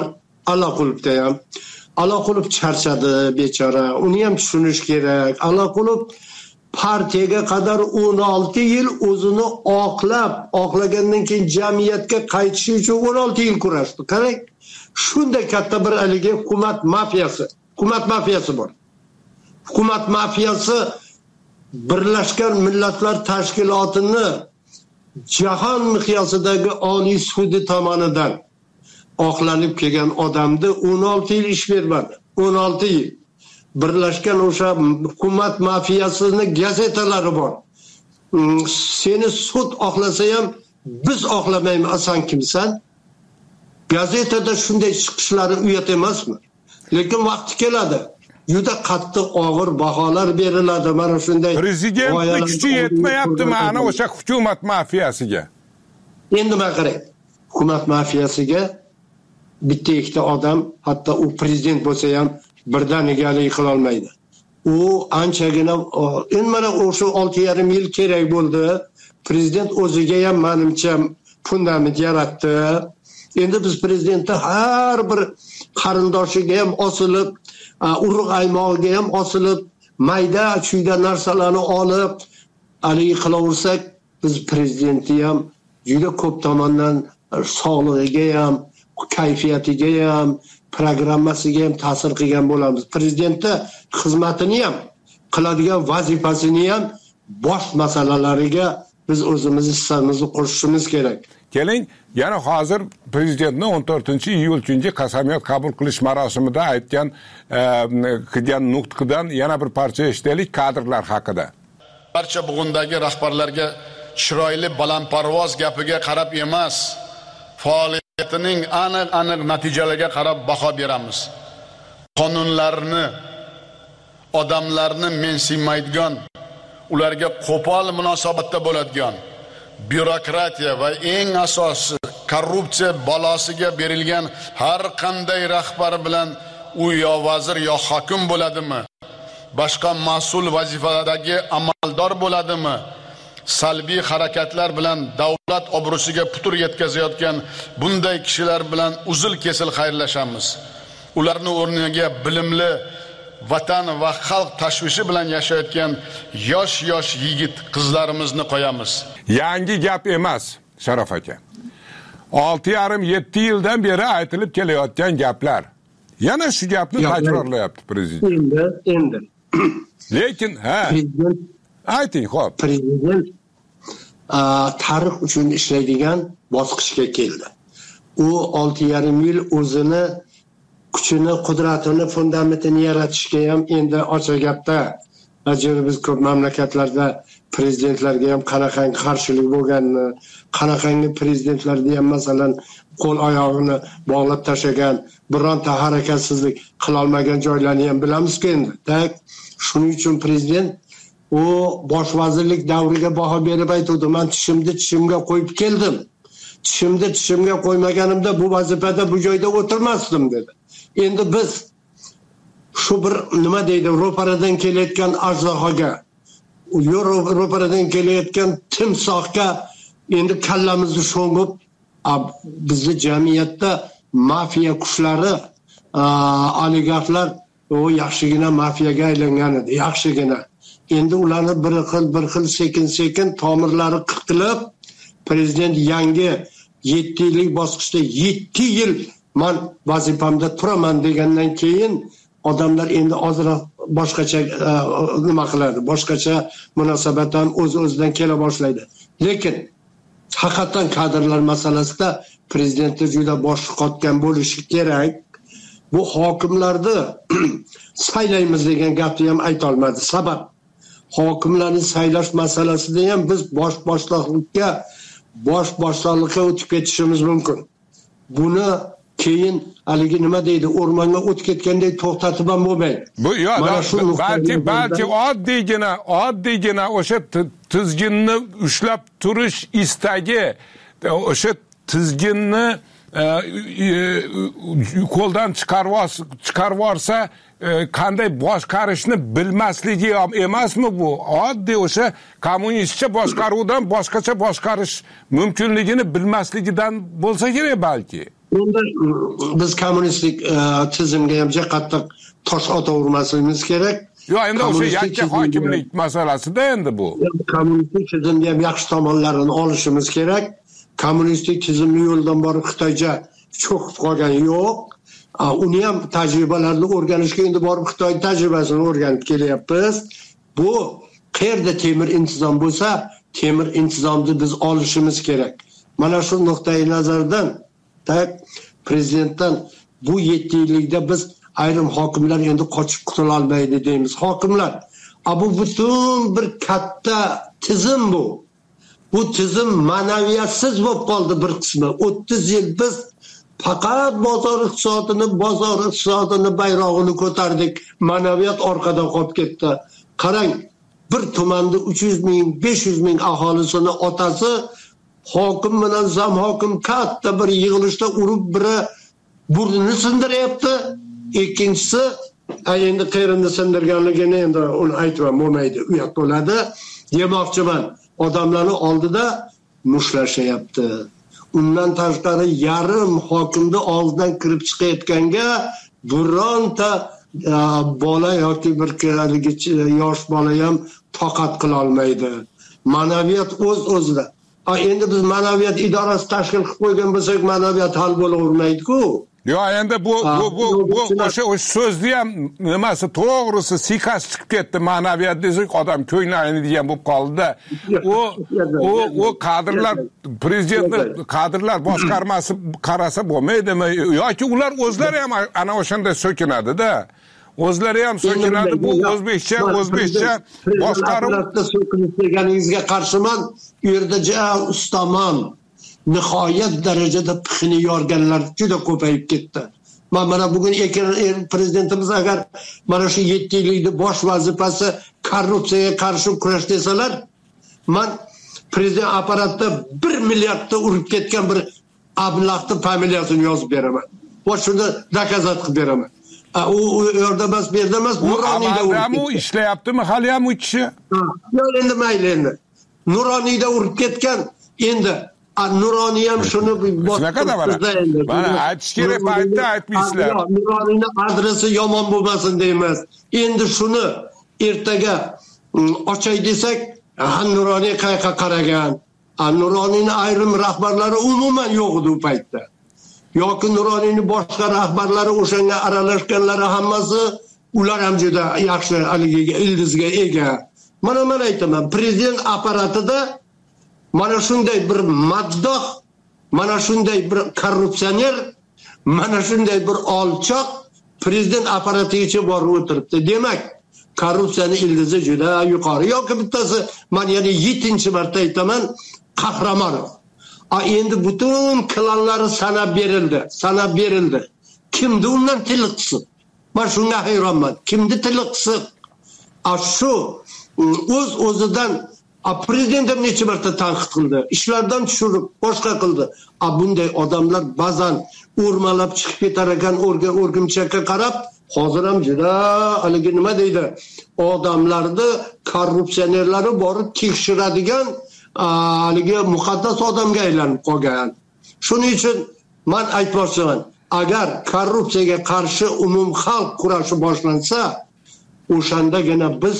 Alaqulov charchadi bechora. Uni ham tushunish kerak. Alaqulov partiyaga qadar 16 yil o'zini oqlagandan keyin jamiyatga qaytishi uchun 16 yil kurashdi. Qarang, shunday katta bir haligi hukumat mafiyasi bor. Hukumat mafiyasi Birlashgan Millatlar Tashkilotini jahon miqyosidagi Oliy sudi tomonidan oqlanib kelgan odamni 16 yil ish bermadi. 16 yil. Birlashgan o'sha hukumat mafiyasini gazetalari bor. Seni sud oqlasa ham biz oqlamaymiz, asan kimsan? Gazetada shunday chiqishlari uyat emasmi? Lekin vaqti keladi. Juda qattiq og'ir baholar beriladi mana shunday. Prezidentning kuchi yetmayaptimi ana o'sha hukumat mafiyasiga? Endi men qarang. Hukumat mafiyasiga bitta ikkita odam, hatto u prezident bo'lsa ham birdan egalik qila olmaydi. U anchagina endi mana o'sha 6,5 yil kerak bo'ldi. Prezident o'ziga ham menimcha fundament yaratdi. Endi biz prezidentni har bir qarindoshiga ham osilib, urug' aymog'iga ham osilib, mayda-chuyda narsalarni olib, haligi qilaversak, biz prezidentni ham juda ko'p tomondan sog'lig'iga ham, kayfiyatiga ham, programmasiga ham ta'sir qilgan bo'lamiz. Prezidentni xizmatini ham, qiladigan vazifasini ham bosh masalalariga biz o'zimiz hissamizni qo'shishimiz kerak. Keling, yana hozir prezidentning 14-iyul kungi qasamyod qabul qilish marosimida qilgan nutqidan yana bir parcha eshitaylik kadrlar haqida. Barcha bug'undagi rahbarlarga chiroyli balandparvoz gapiga qarab emas, faoliyatining aniq natijalariga qarab baho beramiz. Qonunlarni, odamlarni mensimaydigan, ularga qo'pol munosabatda bo'ladigan byurokratiya va eng asosiysi korrupsiya balosiga berilgan har qanday rahbar bilan u yo vazir yo hokim bo'ladimi, boshqa mas'ul vazifalardagi amaldor bo'ladimi, salbiy harakatlar bilan davlat obro'siga putur yetkazayotgan bunday kishilar bilan uzil-kesil xayrlashamiz. Ularning o'rniga bilimli, vatan va xalq tashvishi bilan yashayotgan yosh yigit qizlarimizni qo'yamiz. Yangi gap emas, Sharof aka. 6,5-7 yildan beri aytilib kelayotgan gaplar. Yana shu gapni takrorlayapti prezident. Endi. Lekin prezident ayting, xo'p. Prezident tarix uchun ishlaydigan bosqichga keldi. U 6,5 yil o'zini kuchini, qudratini, fundamentini yaratishga ham endi ochiq gapda. Ajab biz ko'p mamlakatlarda prezidentlarga ham qanaqangi qarshilik bo'lganini, qanaqangi prezidentlarni ham masalan qo'l oyog'ini bog'lab tashlagan, bironta harakatsizlik qila olmagan joylarni ham bilamiz-ku endi. Shuning uchun prezident u bosh vazirlik davriga baho berib aytdi, men tishimga qo'yib keldim. Tishimga qo'ymaganimda bu vazifada bu joyda o'tirmasdim dedi. Endi biz shu bir nima deydi, ro'paradan kelayotgan ajdahoga, ro'paradan kelayotgan timsohga endi kallamizni sho'ngib, bizni jamiyatda mafiya kuchlari, oligarxlar o yaxshigina mafiyaga aylangan edi, yaxshigina. Endi ularni bir xil sekin tomirlari qirqilib, prezident yangi 7 yillik bosqichda 7 yil men vazifamda turaman degandan keyin odamlar endi ozroq boshqacha nima qiladi, boshqacha munosabatdan o'z-o'zidan kela boshlaydi. Lekin haqiqatan kadrlar masalasida prezidenti juda boshi qotgan bo'lishi kerak. Bu hokimlarni saylaymiz degan gapni ham ayta olmadi. Sabab hokimlarni saylash masalasida ham biz bosh boshliqlikka o'tib ketishimiz mumkin. Buni keyin haligi nima deydi, o'rmonga o'tib ketgandek to'xtatib ham bo'lmaydi. Bu balki oddiygina o'sha tizginni ushlab turish istagi, o'sha tizginni qo'ldan chiqarib yorsa qanday boshqarishni bilmasligi ham emasmi bu? Oddiy o'sha kommunistcha boshqaruvdan boshqacha boshqarish mumkinligini bilmasligidan bo'lsa kerak balki. Unda biz kommunistik tizimga ham qattiq tosh otavermasligimiz kerak. Yo'q, endi o'sha yakka hokimlik masalasida endi bu. Kommunistik tizimga ham yaxshi tomonlarini olishimiz kerak. Kommunistik tizimni yo'ldan borib Xitoycha cho'qib qolgani yo'q. Uni ham tajribalarini o'rganishga endi borib Xitoy tajribasini o'rganib kelyapmiz. Bu qayerda temir intizom bo'lsa, temir intizomni biz olishimiz kerak. Mana shu nuqtai nazardan prezidentdan bu 7 yillikda biz ayrim hokimlar endi qochib qutula olmaydi deymiz. Hokimlar, bu butun bir katta tizim bu. Bu tizim ma'naviyatsiz bo'lib qoldi bir qismi. 30 yil biz faqat bozor iqtisodini bayrog'ini ko'tardik. Ma'naviyat orqada qolib ketdi. Qarang, bir tumanda 300 ming, 500 ming aholisini otasi hokim bilan zam hokim katta bir yig'ilishda urib biri burnini sindiryapti. Ikkinchisi endi qayrini sindirganligini endi uni aytib bo'lmaydi, uyat bo'ladi. Demoqchiman, odamlarni oldida mushlashyapti. Undan tashqari yarim hokimni oldidan kirib chiqayotganga bironta bola yoki bir yosh bola ham toqat qila olmaydi. Ma'naviyat o'z-o'zida. Endi biz ma'naviyat idorasi tashkil qilib qo'ygan bo'lsak, ma'naviyat hal bo'lavermaydi-ku. Yo'q, endi bu o'sha so'zni ham nimasi to'g'risi sikasi chiqib ketdi. Ma'naviyat desak odam ko'nglaydigan bo'lib qoldi-da. U kadrlar kadrlar boshqarmasi qarasa bo'lmaydimi yoki ular o'zlari ham ana o'shanda so'kinadi-da. O'zlari ham so'kinadi. Bu o'zbekcha boshqaruv deganingizga qarshiman. U yerda ustaman nihoyat darajada pixini yorganlar juda ko'payib ketdi. Mana bugun prezidentimiz agar mana shu 7 yillik bosh vazifasi korrupsiyaga qarshi kurash desalar, men prezident apparatida 1 milliardta urib ketgan bir ablahni familiyasini yozib beraman. Va shuni dokazat qilib beraman. U yerda emas, bu yerda emas, Nuroniyda urib ishlayaptimi hali ham u kishi? Yo'q, endi mayli endi. Nuroniyda urib ketgan, endi Nuroniy ham shuni mana aytish kerak paytda aytmaysizlar. Nuroniyning adresi yomon bo'lmasin deymiz. Endi shuni ertaga ochay desak, Nuroniy qayerga qaragan? Nuroniyning ayrim rahbarlari umuman yo'q edi u paytda. Yoki Nuroniyning boshqa rahbarlari o'shanga aralashganlari hammasi ular ham juda yaxshi haligiga ildizga ega. Mana men aytaman, prezident apparatida mana shunday bir maddoh, mana shunday bir korrupsioner, mana shunday bir olchoq prezident apparatigacha borib o'tiribdi. Demak, korrupsiyaning ildizi juda yuqori. Yoki bittasi, men yana 7-marta aytaman, Qahramonov. Endi butun klanlari sanab berildi. Kimdi undan tiliqsin? Men shunga hayronman. Kimdi tiliqsin? Shu o'zidan prezident ham necha marta tanqid qildi, ishlardan tushirib, boshqa qildi. Bunday odamlar ba'zan o'rmalab chiqib ketar ekan o'rgimchakka qarab, hozir ham juda haligi nima deydi, odamlarni korrupsionerlari borib tekshiradigan haligi muqaddas odamga aylanib qolgan. Shuning uchun men aytmoqchiman, agar korrupsiyaga qarshi umumxalq kurashi boshlansa, o'shandagina biz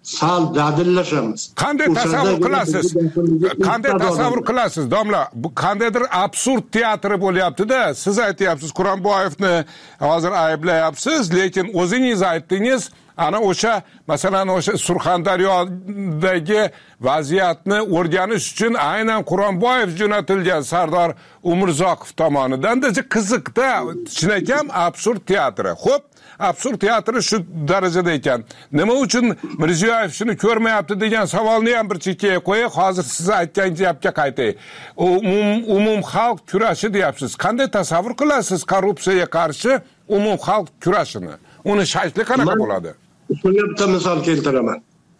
sal dadillashamiz. Qanday tasavvur qilasiz? Qanday tasavvur qilasiz, domla? Bu qandaydir absurd teatri bo'lyapti-da. Siz aytyapsiz, Quronboyevni hozir ayblayapsiz, lekin o'zingiz aytdingiz, ana o'sha, masalan, o'sha Surxondaryodagi vaziyatni o'rganish uchun aynan Quronboyev jo'natilgan Sardor Umurzoqov tomonidan qiziqda, chinakam absurd teatri. Xo'p, absurd teatri shu darajada ekan. Nima uchun Mirziyoyev shuni ko'rmayapti degan savolni ham bir chekkaga qo'yib, hozir siz aytgan gapga qaytay. Umum xalq kurashi deyapsiz. Qanday tasavvur qilasiz korrupsiyaga qarshi umum xalq kurashini? Uni shakli qanaqa bo'ladi? Shunga bitta misol keltiraman.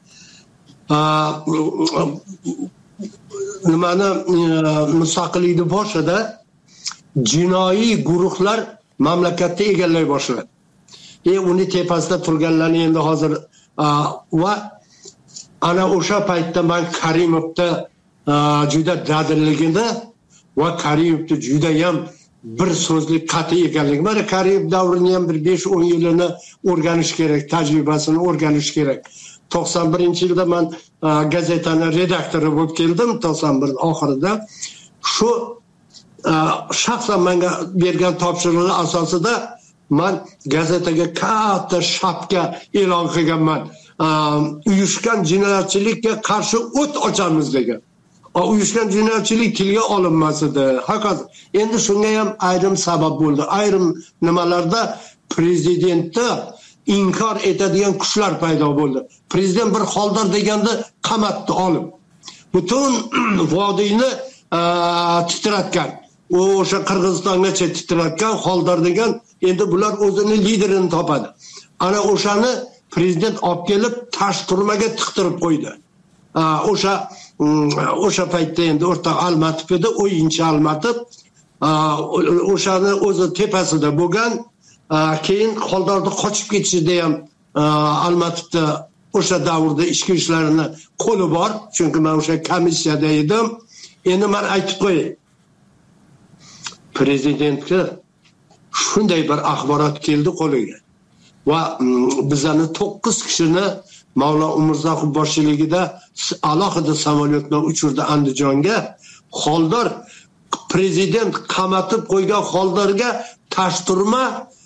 Nimani mustaqillikni boshida jinoiy guruhlar mamlakatni egallay boshladi. Uni tepasida turganlarni endi hozir va ana o'sha paytda men Karimovda juda dadilligini va Karimovda juda ham bir so'zlik qat'iy ekanligi. Mana Karimov davrini ham bir 5-10 yilini o'rganish kerak, tajribasini o'rganish kerak. 91-yilda men gazetani redaktori bo'lib keldim, 91 oxirida. Shu shaxsan menga bergan topshiriqlar asosida men gazetaga katta shapka e'lon qilganman. Uyushgan jinoyatchilikka qarshi o't ochamiz degan. Uyushgan jinoyatchilik tilga olinmasidi. Haqiqat. Endi shunga ham ayrim sabab bo'ldi. Ayrim nimalarda prezidentni inkor etadigan kuchlar paydo bo'ldi. Prezident bir Xoldor deganda qamatdi olib. Butun vodiyni titratgan. O'sha Qirg'izistongacha titratgan Xoldor degan endi bular o'zini liderini topadi. Ana o'shani prezident olib kelib tash turmaga tiqtirib qo'ydi. O'sha paytda endi o'rtoq Almatov edi, o'yinchi Almatov o'shani o'zi tepasida bo'lgan. Keyin Xoldorni qochib ketishida ham Almatovda o'sha davrda ichki ishlarini qo'li bor, chunki men o'sha komissiyada edim. Endi men aytib qo'yay. Prezidentga shunday bir axborot keldi qo'liga. Va bizani 9 kishini Mavlon Umurzoqov boshchiligida alohida samolyotlar uchirdi Andijonga. Xoldor prezident qamatib qo'ygan Xoldorga tashturma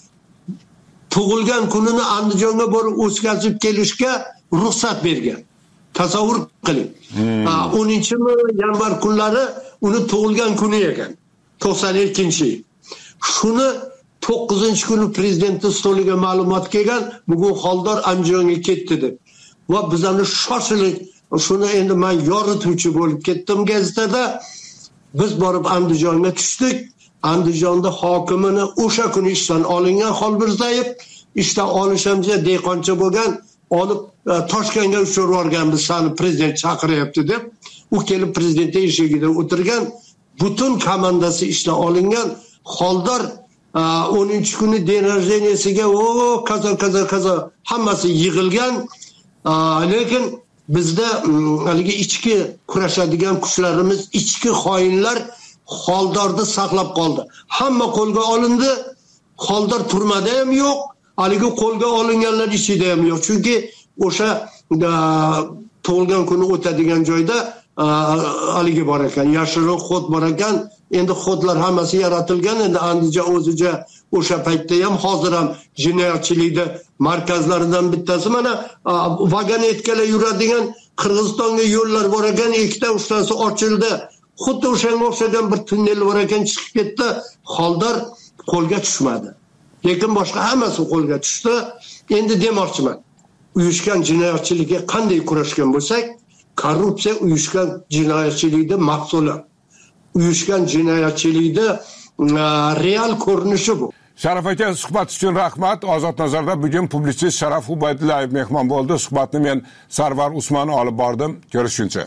tug'ilgan kunini Andijonga borib o'tkazib kelishga ruxsat bergan. Tasavvur qiling. 10-yanvar kunlari uni tug'ilgan kuni ekan. 92-yil. Shuni 9-kuni prezidentning stoliga ma'lumot kelgan, bugun Xoldor Andijonga ketdi deb. Va bizani shoshilik, shuni endi men yorituvchi bo'lib ketdim gazetada. Biz borib Andijonga tushdik. Andijonda hokimini o'sha kuni ishdan olingan Xolmirzayev, ishdan olishamcha dehqoncha bo'lgan, olib Toshkentga uchirib yuborgan, biz seni prezident chaqiryapti deb. U kelib prezidentning eshigida o'tirgan, butun komandasi ishdan olingan. Xoldor 10-kuni den rожденияsiga kaza hammasi yig'ilgan. Lekin bizda haligi ichki kurashadigan kuchlarimiz, ichki xoinlar Xoldorni saqlab qoldi. Hamma qo'lga olindi. Xoldor turmada ham yo'q, haligi qo'lga olinganlar ichida ham yo'q. Chunki o'sha tug'ilgan kuni o'tadigan joyda haligi bor ekan, yashirin xod bor ekan. Endi xodlar hammasi yaratilgan. Endi Andijon o'zicha o'sha paytda ham hozir ham jinoyatchilikda markazlaridan bittasi. Mana vagonetkalar yuradigan Qirg'izistonga yo'llar bor ekan, ikkita uchtasi ochildi. Xuddi o'shanga o'xshagan bir tunnel bor ekan, chiqib ketdi. Xoldor qo'lga tushmadi. Lekin boshqa hammasi qo'lga tushdi. Endi demoqchiman, uyushgan jinoyatchilikka qanday kurashgan bo'lsak, korrupsiya uyushgan jinoyatchilikda mahsuli. Uyushgan jinoyatchilikda real ko'rinishi bu. Sharaf aka, suhbat uchun rahmat. Ozod nazarda bugun publitsist Sharaf Ubaydullayev mehmon bo'ldi. Suhbatni men Sarvar Usmonov olib bordim. Ko'rishguncha.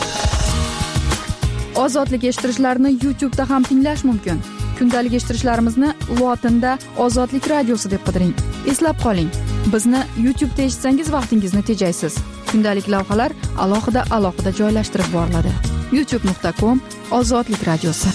Ozodlik eshittirishlarni YouTube'da ham tinglash mumkin. Kundalik eshittirishlarimizni lotinda Ozodlik radiosi deb qidiring. Eslab qoling, bizni YouTube'da eshitsangiz vaqtingizni tejaysiz. Kundalik lavhalar alohida joylashtirib boriladi. youtube.com/Ozodlik radiosi.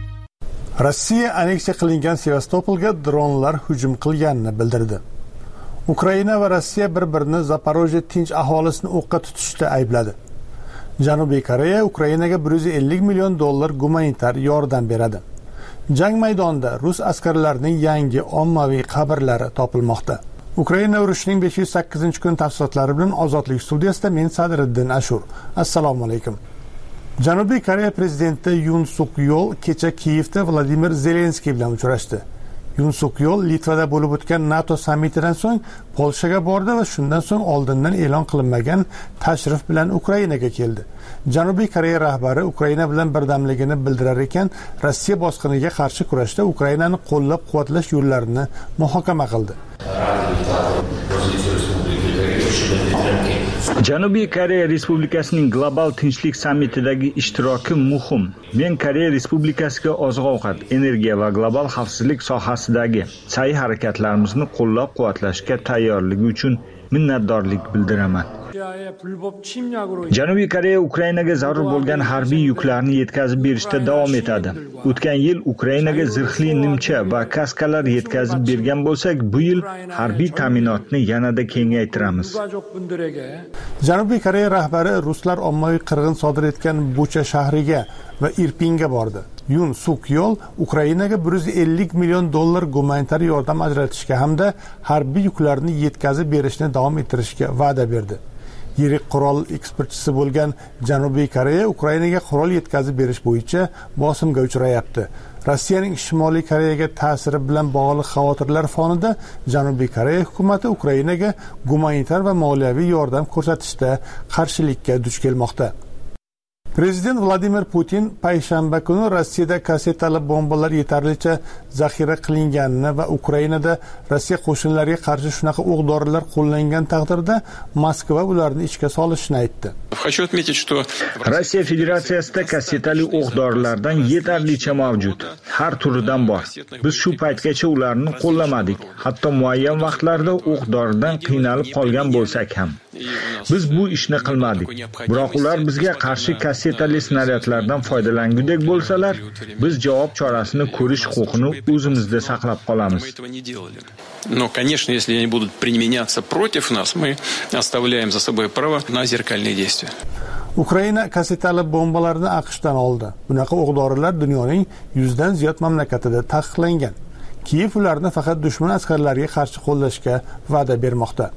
Rossiya aneksiya qilingan Sevastopolga dronlar hujum qilganini bildirdi. Ukraina va Rossiya bir-birini Zaporojye tinch aholisini o'qqa tutishda aybladi. Janubiy Koreya Ukrainaga $150 million gumanitar yordam beradi. Jang maydonida rus askarlarining yangi ommaviy qabrlari topilmoqda. Ukraina urushining 508-kun tafsilotlari bilan Ozodlik studiyasida men Sadriddin Ashur. Assalomu alaykum. Janubiy Koreya prezidenti Yoon Suk Yeol kecha Kiyevda Vladimir Zelenskiy bilan uchrashdi. Yoon Suk Yeol Litvada bo'lib o'tgan NATO sammitidan so'ng Polshaga bordi va shundan so'ng oldindan e'lon qilinmagan tashrif bilan Ukrainaga keldi. Janubiy Koreya rahbari Ukraina bilan birdamligini bildirar ekan, Rossiya bosqiniga qarshi kurashda Ukrainani qo'llab-quvvatlash yo'llarini muhokama qildi. Janubiy Koreya Respublikasining global tinchlik sammitidagi ishtiroki muhim. Men Koreya Respublikasiga oziq-ovqat, energiya va global xavfsizlik sohasidagi sa'y-harakatlarimizni qo'llab-quvvatlashga tayyorligi uchun minnatdorlik bildiraman. Janubiy Koreya Ukrainaga zarur bo'lgan harbiy yuklarni yetkazib berishda davom etadi. O'tgan yil Ukrainaga zirhli nimcha va kaskalar yetkazib bergan bo'lsak, bu yil harbiy ta'minotni yanada kengaytiramiz. Janubiy Koreya rahbari ruslar ommaviy qirg'in sodir etgan Bucha shahriga va Irpinga bordi. Yoon Suk Yeol Ukrainaga $150 million gumanitar yordam ajratishga hamda harbiy yuklarni yetkazib berishni davom ettirishga va'da berdi. Yirik qurol eksportchisi bo'lgan Janubiy Koreya Ukrainaga qurol yetkazib berish bo'yicha bosimga uchrayapti. Rossiyaning Shimoliy Koreyaga ta'siri bilan bog'liq xavotirlar fonida Janubiy Koreya hukumati Ukrainaga gumanitar va moliyaviy yordam ko'rsatishda qarshilikka duch kelmoqda. Prezident Vladimir Putin payshanba kuni Rossiyada kassetali bombalar yetarlicha zaxira qilinganini va Ukrainada Rossiya qo'shinlariga qarshi shunaqa o'q-dorilar qo'llangan taqdirda Moskva ularni ishga solishini aytdi. Rossiya Federatsiyasida kassetali o'q-dorilardan yetarlicha mavjud. Har turidan bor. Biz shu paytgacha ularni qo'llamadik. Hatto muayyan vaqtlarda o'q-doridan qiynalib qolgan bo'lsak ham. Biz bu ishni qilmadik. Biroq ular bizga qarshi kassetali snaryadlardan foydalangudek bo'lsalar, biz javob chorasini ko'rish huquqini o'zimizda saqlab qolamiz. Но, конечно, если они будут применяться против нас, мы оставляем за собой право на зеркальные действия. Ukraina kassetali bombalarni AQShdan oldi. Bunaqa o'q-dorilar dunyoning 100 dan ziyod mamlakatida taqiqlangan. Kiyev ularni faqat dushman askarlariga qarshi qo'llashga va'da bermoqda.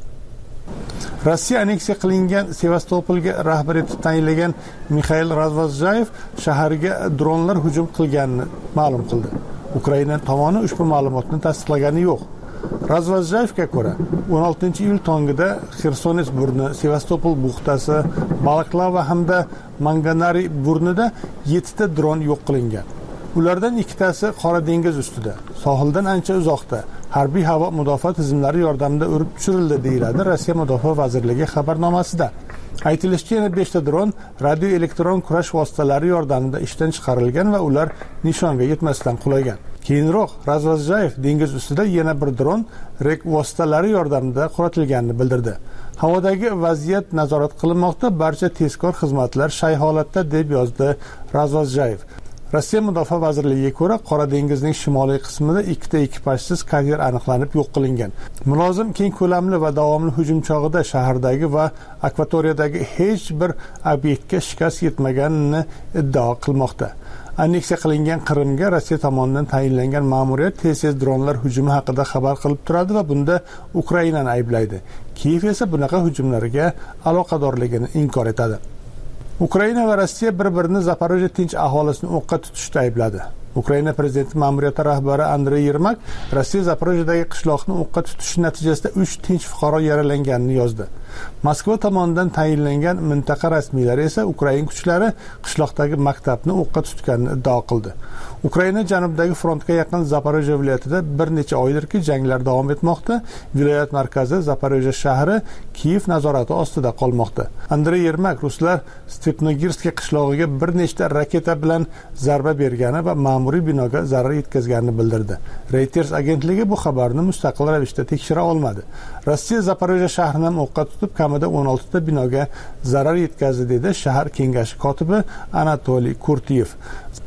Rossiya aneksiya qilingan Sevastopolga rahbar etib tayinlagan Mikhail Razvozjayev shaharga dronlar hujum qilganini ma'lum qildi. Ukraina tomoni ushbu ma'lumotni tasdiqlagani yo'q. Razvozjayevga ko'ra, 16-iyul tongida Xersones burni, Sevastopol buxtasi, Balaklava hamda Manganari burnida 7 ta dron yo'q qilingan. Ulardan 2tasi Qora dengiz ustida, sohildan ancha uzoqda, harbiy havo mudofaa tizimlari yordamida urib tushirildi deyiladi Rossiya Mudofaa vazirligi xabarnomasida. Aytilishicha, yana 5 ta dron radioelektron kurash vositalari yordamida ishdan chiqarilgan va ular nishonga yetmasdan qulagan. Keyinroq Razvozjayev dengiz ustida yana bir dron rek vositalari yordamida quratilganini bildirdi. Havodagi vaziyat nazorat qilinmoqda, barcha tezkor xizmatlar shay holatda, deb yozdi Razvozjayev. Rossiya Mudofaa vazirligiga ko'ra, Qora dengizning shimoliy qismida 2 ta ekipajsiz kater aniqlanib yo'q qilingan. Mulozim keng ko'lamli va davomli hujum chog'ida shahardagi va akvatoriyadagi hech bir obyektga shikast yetmaganini iddao qilmoqda. Aneksiya qilingan Qrimga Rossiya tomonidan tayinlangan ma'muriyat tez dronlar hujumi haqida xabar qilib turadi va bunda Ukrainani ayblaydi. Kiyev esa bunaqa hujumlarga aloqadorligini inkor etadi. Ukraina va Rossiya bir-birini Zaporojye tinch aholisini o'qqa tutishda aybladi. Ukraina prezidenti ma'muriyati rahbari Andrey Yermak Rossiya Zaporojyedagi qishloqni o'qqa tutishi natijasida 3 tinch fuqaro yaralanganini yozdi. Moskva tomonidan tayinlangan mintaqa rasmiylari esa Ukraina kuchlari qishloqdagi maktabni o'qqa tutganini iddao qildi. Ukraina janubdagi frontga yaqin Zaporojye viloyatida bir necha oydirki janglar davom etmoqda. Viloyat markazi Zaporojye shahri Kiyev nazorati ostida qolmoqda. Andrey Yermak ruslar Stepnogirskiy qishlog'iga bir nechta raketa bilan zarba bergani va ma'muriy binoga zarar yetkazganini bildirdi. Reuters agentligi bu xabarni mustaqil ravishda tekshira olmadi. Rossiya Zaporojye shahrini o'qqa tutib, kamida 16 ta binoga zarar yetkazdi, dedi shahar kengashi kotibi Anatoliy Kurtiyev.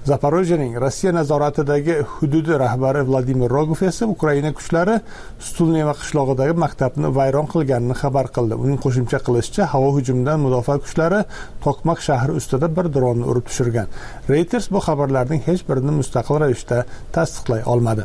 Zaporojyening Rossiya nazoratidagi hududi rahbari Vladimir Rogov esa Ukraina kuchlari Stulneva qishlog'idagi maktabni vayron qilganini xabar qildi. Uning qo'shimcha qilishicha, havo hujumidan mudofaa kuchlari Tokmak shahri ustida bir dronni urib tushirgan. Reuters bu xabarlarning hech birini mustaqil ravishda tasdiqlay olmadi.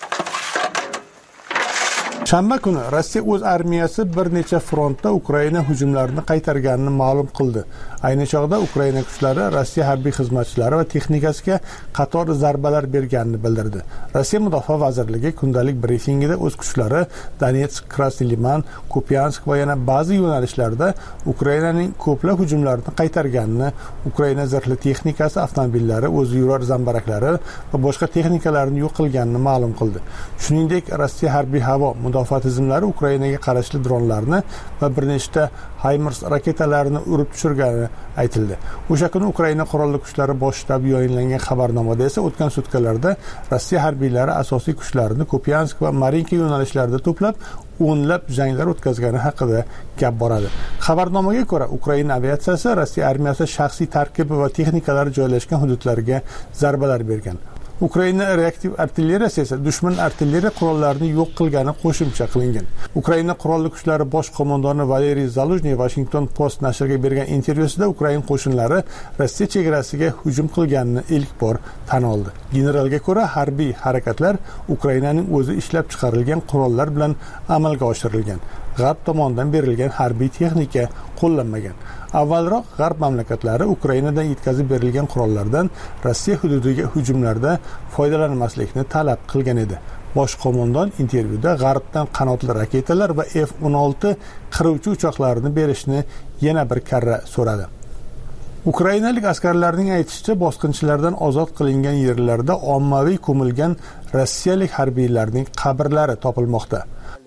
Shanba kuni Rossiya o'z armiyasi bir necha frontda Ukraina hujumlarini qaytarganini ma'lum qildi. Ayni chog'da Ukraina kuchlari Rossiya harbiy xizmatchilari va texnikasiga qator zarbalar berganini bildirdi. Rossiya Mudofaa vazirligi kundalik brifingida o'z kuchlari Donetsk, Krasnoy Liman, Kupiansk va yana ba'zi yo'nalishlarda Ukrainaning ko'plab hujumlarini qaytarganini, Ukraina zirhli texnikasi, avtomobillari, o'zi yurar zambaraklari va boshqa texnikalarni yo'q qilganini ma'lum qildi. Shuningdek, Rossiya harbiy havo mudofaa tizimlari Ukrainaga qarashli dronlarni va bir nechta HIMARS raketalarini urib tushirgani aytildi. O'sha kuni Ukraina qurolli kuchlari bosh shtabi yayinlangan xabarnomada esa o'tgan sutkalarda Rossiya harbiylari asosiy kuchlarini Kupiansk va Marinka yo'nalishlarida to'plab o'nlab janglar o'tkazgani haqida gap boradi. Xabarnomaga ko'ra, Ukraina aviatsiyasi Rossiya armiyasi shaxsiy tarkibi va texnikalari joylashgan hududlarga zarbalar bergan. Ukraina reaktiv artilleriyasi esa dushman artilleriya qurollarini yo'q qilgani qo'shimcha qilingan. Ukraina qurolli kuchlari bosh qo'mondoni Valeriy Zaluzhny Washington Post nashriga bergan intervyusida Ukraina qo'shinlari Rossiya chegarasiga hujum qilganini ilk bor tan oldi. Generalga ko'ra, harbiy harakatlar Ukrainaning o'zi ishlab chiqarilgan qurollar bilan amalga oshirilgan. G'arb tomonidan berilgan harbiy texnika qo'llanmagan. Avvalroq G'arb mamlakatlari Ukrainadan yetkazib berilgan qurollardan Rossiya hududiga hujumlarda foydalanmaslikni talab qilgan edi. Bosh qo'mondon intervyuda G'arbdan qanotli raketalar va F-16 qiruvchi uchoqlarini berishni yana bir karra so'radi. Ukrainalik askarlarning aytishicha, bosqinchilardan ozod qilingan yerlarda ommaviy ko'milgan rossiyalik harbiylarning qabrlari topilmoqda.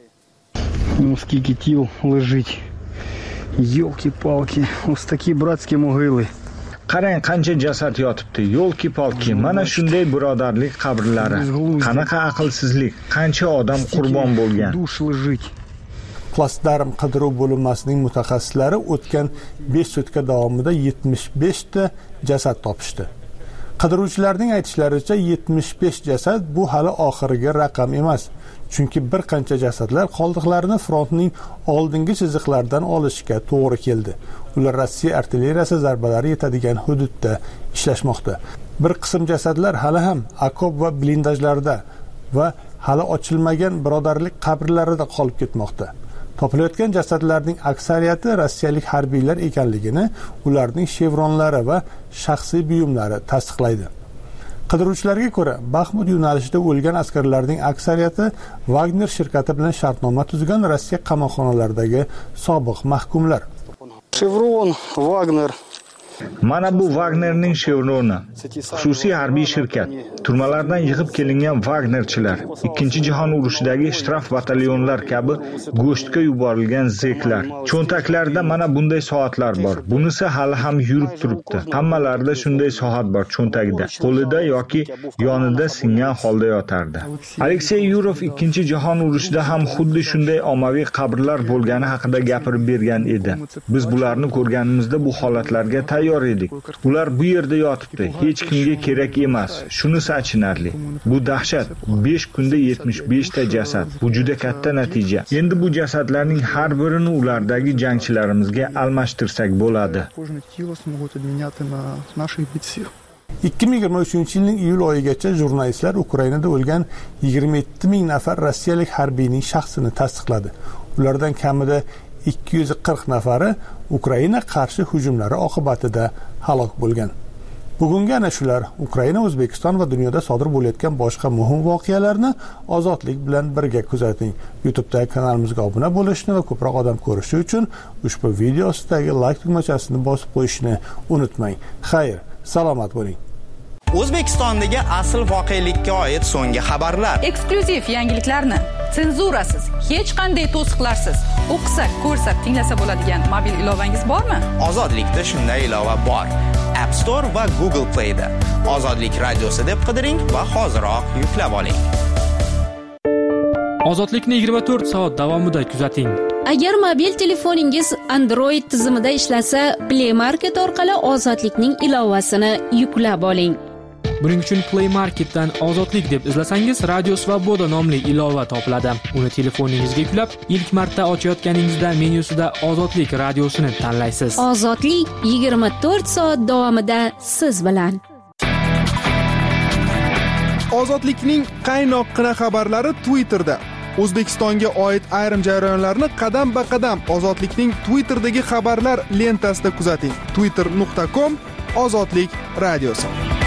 Москитил лежить. Ёлки-палки, вот такие братские могилы. Qarang, qancha jasad yotibdi. Yo'lki-polki, mana shunday birodarlik qabrlari. Qanaqa aqlsizlik, qancha odam qurbon bo'lgan. Душ лежить. Plastdarm qidiruv bo'linmasining mutaxassislari o'tgan 5 sutka davomida 75 ta jasad topishdi. Qidiruvchilarning aytishlaricha 75 jasad bu hali oxirgi raqam emas. Chunki bir qancha jasadlar qoldiqlarini frontning oldingi chiziqlaridan olishga to'g'ri keldi. Ular Rossiya artilleriyasi zarbalari yetadigan hududda ishlashmoqda. Bir qism jasadlar hali ham okop va blindajlarda va hali ochilmagan birodarlik qabrlarida qolib ketmoqda. Topilayotgan jasadlarning aksariyati rossiyalik harbiylar ekanligini ularning chevronlari va shaxsiy buyumlari tasdiqlaydi. Qidiruvchilarga ko'ra, Baxmut yo'nalishida o'lgan askarlarning aksariyati Wagner shirkati bilan shartnoma tuzgan Rossiya qamoqxonalaridagi sobiq mahkumlar. Chevron, Wagner. Mana bu Wagnerning chevroni. Xususiy harbiy shirkat. Turmalardan yig'ib kelingan Wagnerchilar, Ikkinchi jahon urushidagi shtraf batalyonlar kabi go'shtga yuborilgan zeklar. Cho'ntaklarda mana bunday soatlar bor. Bunisi hali ham yurib turibdi. Hammalarida shunday soat bor cho'ntagida. Qo'lida yoki yonida singan holda yotardi. Aleksey Yurov Ikkinchi jahon urushida ham xuddi shunday ommaviy qabrlar bo'lgani haqida gapirib bergan edi. Biz bularni ko'rganimizda bu holatlarga tayyor edik. Ular bu yerda yotibdi. Hech kimga kerak emas. Shunisi achinarli. Bu dahshat. 5 kunda 75 ta jasad. Bu juda katta natija. Endi bu jasadlarning har birini ulardagi jangchilarimizga almashtirsak bo'ladi. 2023 yilning iyul oyigacha jurnalistlar Ukrainada o'lgan 27 ming nafar rossiyalik harbiyning shaxsini tasdiqladi. Ulardan kamida 240 nafari Ukraina qarshi hujumlari oqibatida halok bo'lgan. Bugungi ana shular Ukraina, O'zbekiston va dunyoda sodir bo'layotgan boshqa muhim voqealarni ozodlik bilan birga kuzating. YouTube'dagi kanalimizga obuna bo'lishni va ko'proq odam ko'rishi uchun ushbu video ostidagi like tugmachasini bosib qo'yishni unutmang. Xayr, salomat bo'ling. O'zbekistondagi asl voqelikka oid so'nggi xabarlar, eksklyuziv yangiliklarni senzurasiz, hech qanday to'siqlarsiz o'qisak, ko'rsak, tinglasa bo'ladigan mobil ilovangiz bormi? Ozodlikda shunday ilova bor. App Store va Google Play da Ozodlik radiosi deb qidiring va hoziroq yuklab oling. Ozodlikni 24 soat davomida kuzating. Agar mobil telefoningiz Android tizimida ishlasa, Play Market orqali Ozodlikning ilovasini yuklab oling. Buning uchun Play Marketdan Ozodlik deb izlasangiz, Radio Svoboda nomli ilova topiladi. Uni telefoningizga yuklab, ilk marta ochayotganingizda menyusida Ozodlik radiosini tanlaysiz. Ozodlik 24 soat davomida siz bilan. Ozodlikning qaynoqqina xabarlari Twitterda. O'zbekistonga oid ayrim jarayonlarni qadam-ba-qadam Ozodlikning Twitterdagi xabarlar lentasida kuzating. twitter.com/Ozodlik radiosi.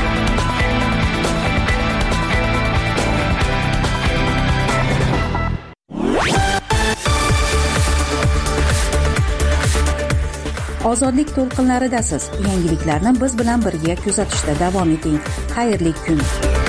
Ozodlik to'lqinlaridasiz. Yangiliklarni biz bilan birga kuzatishda davom eting. Xayrli kun.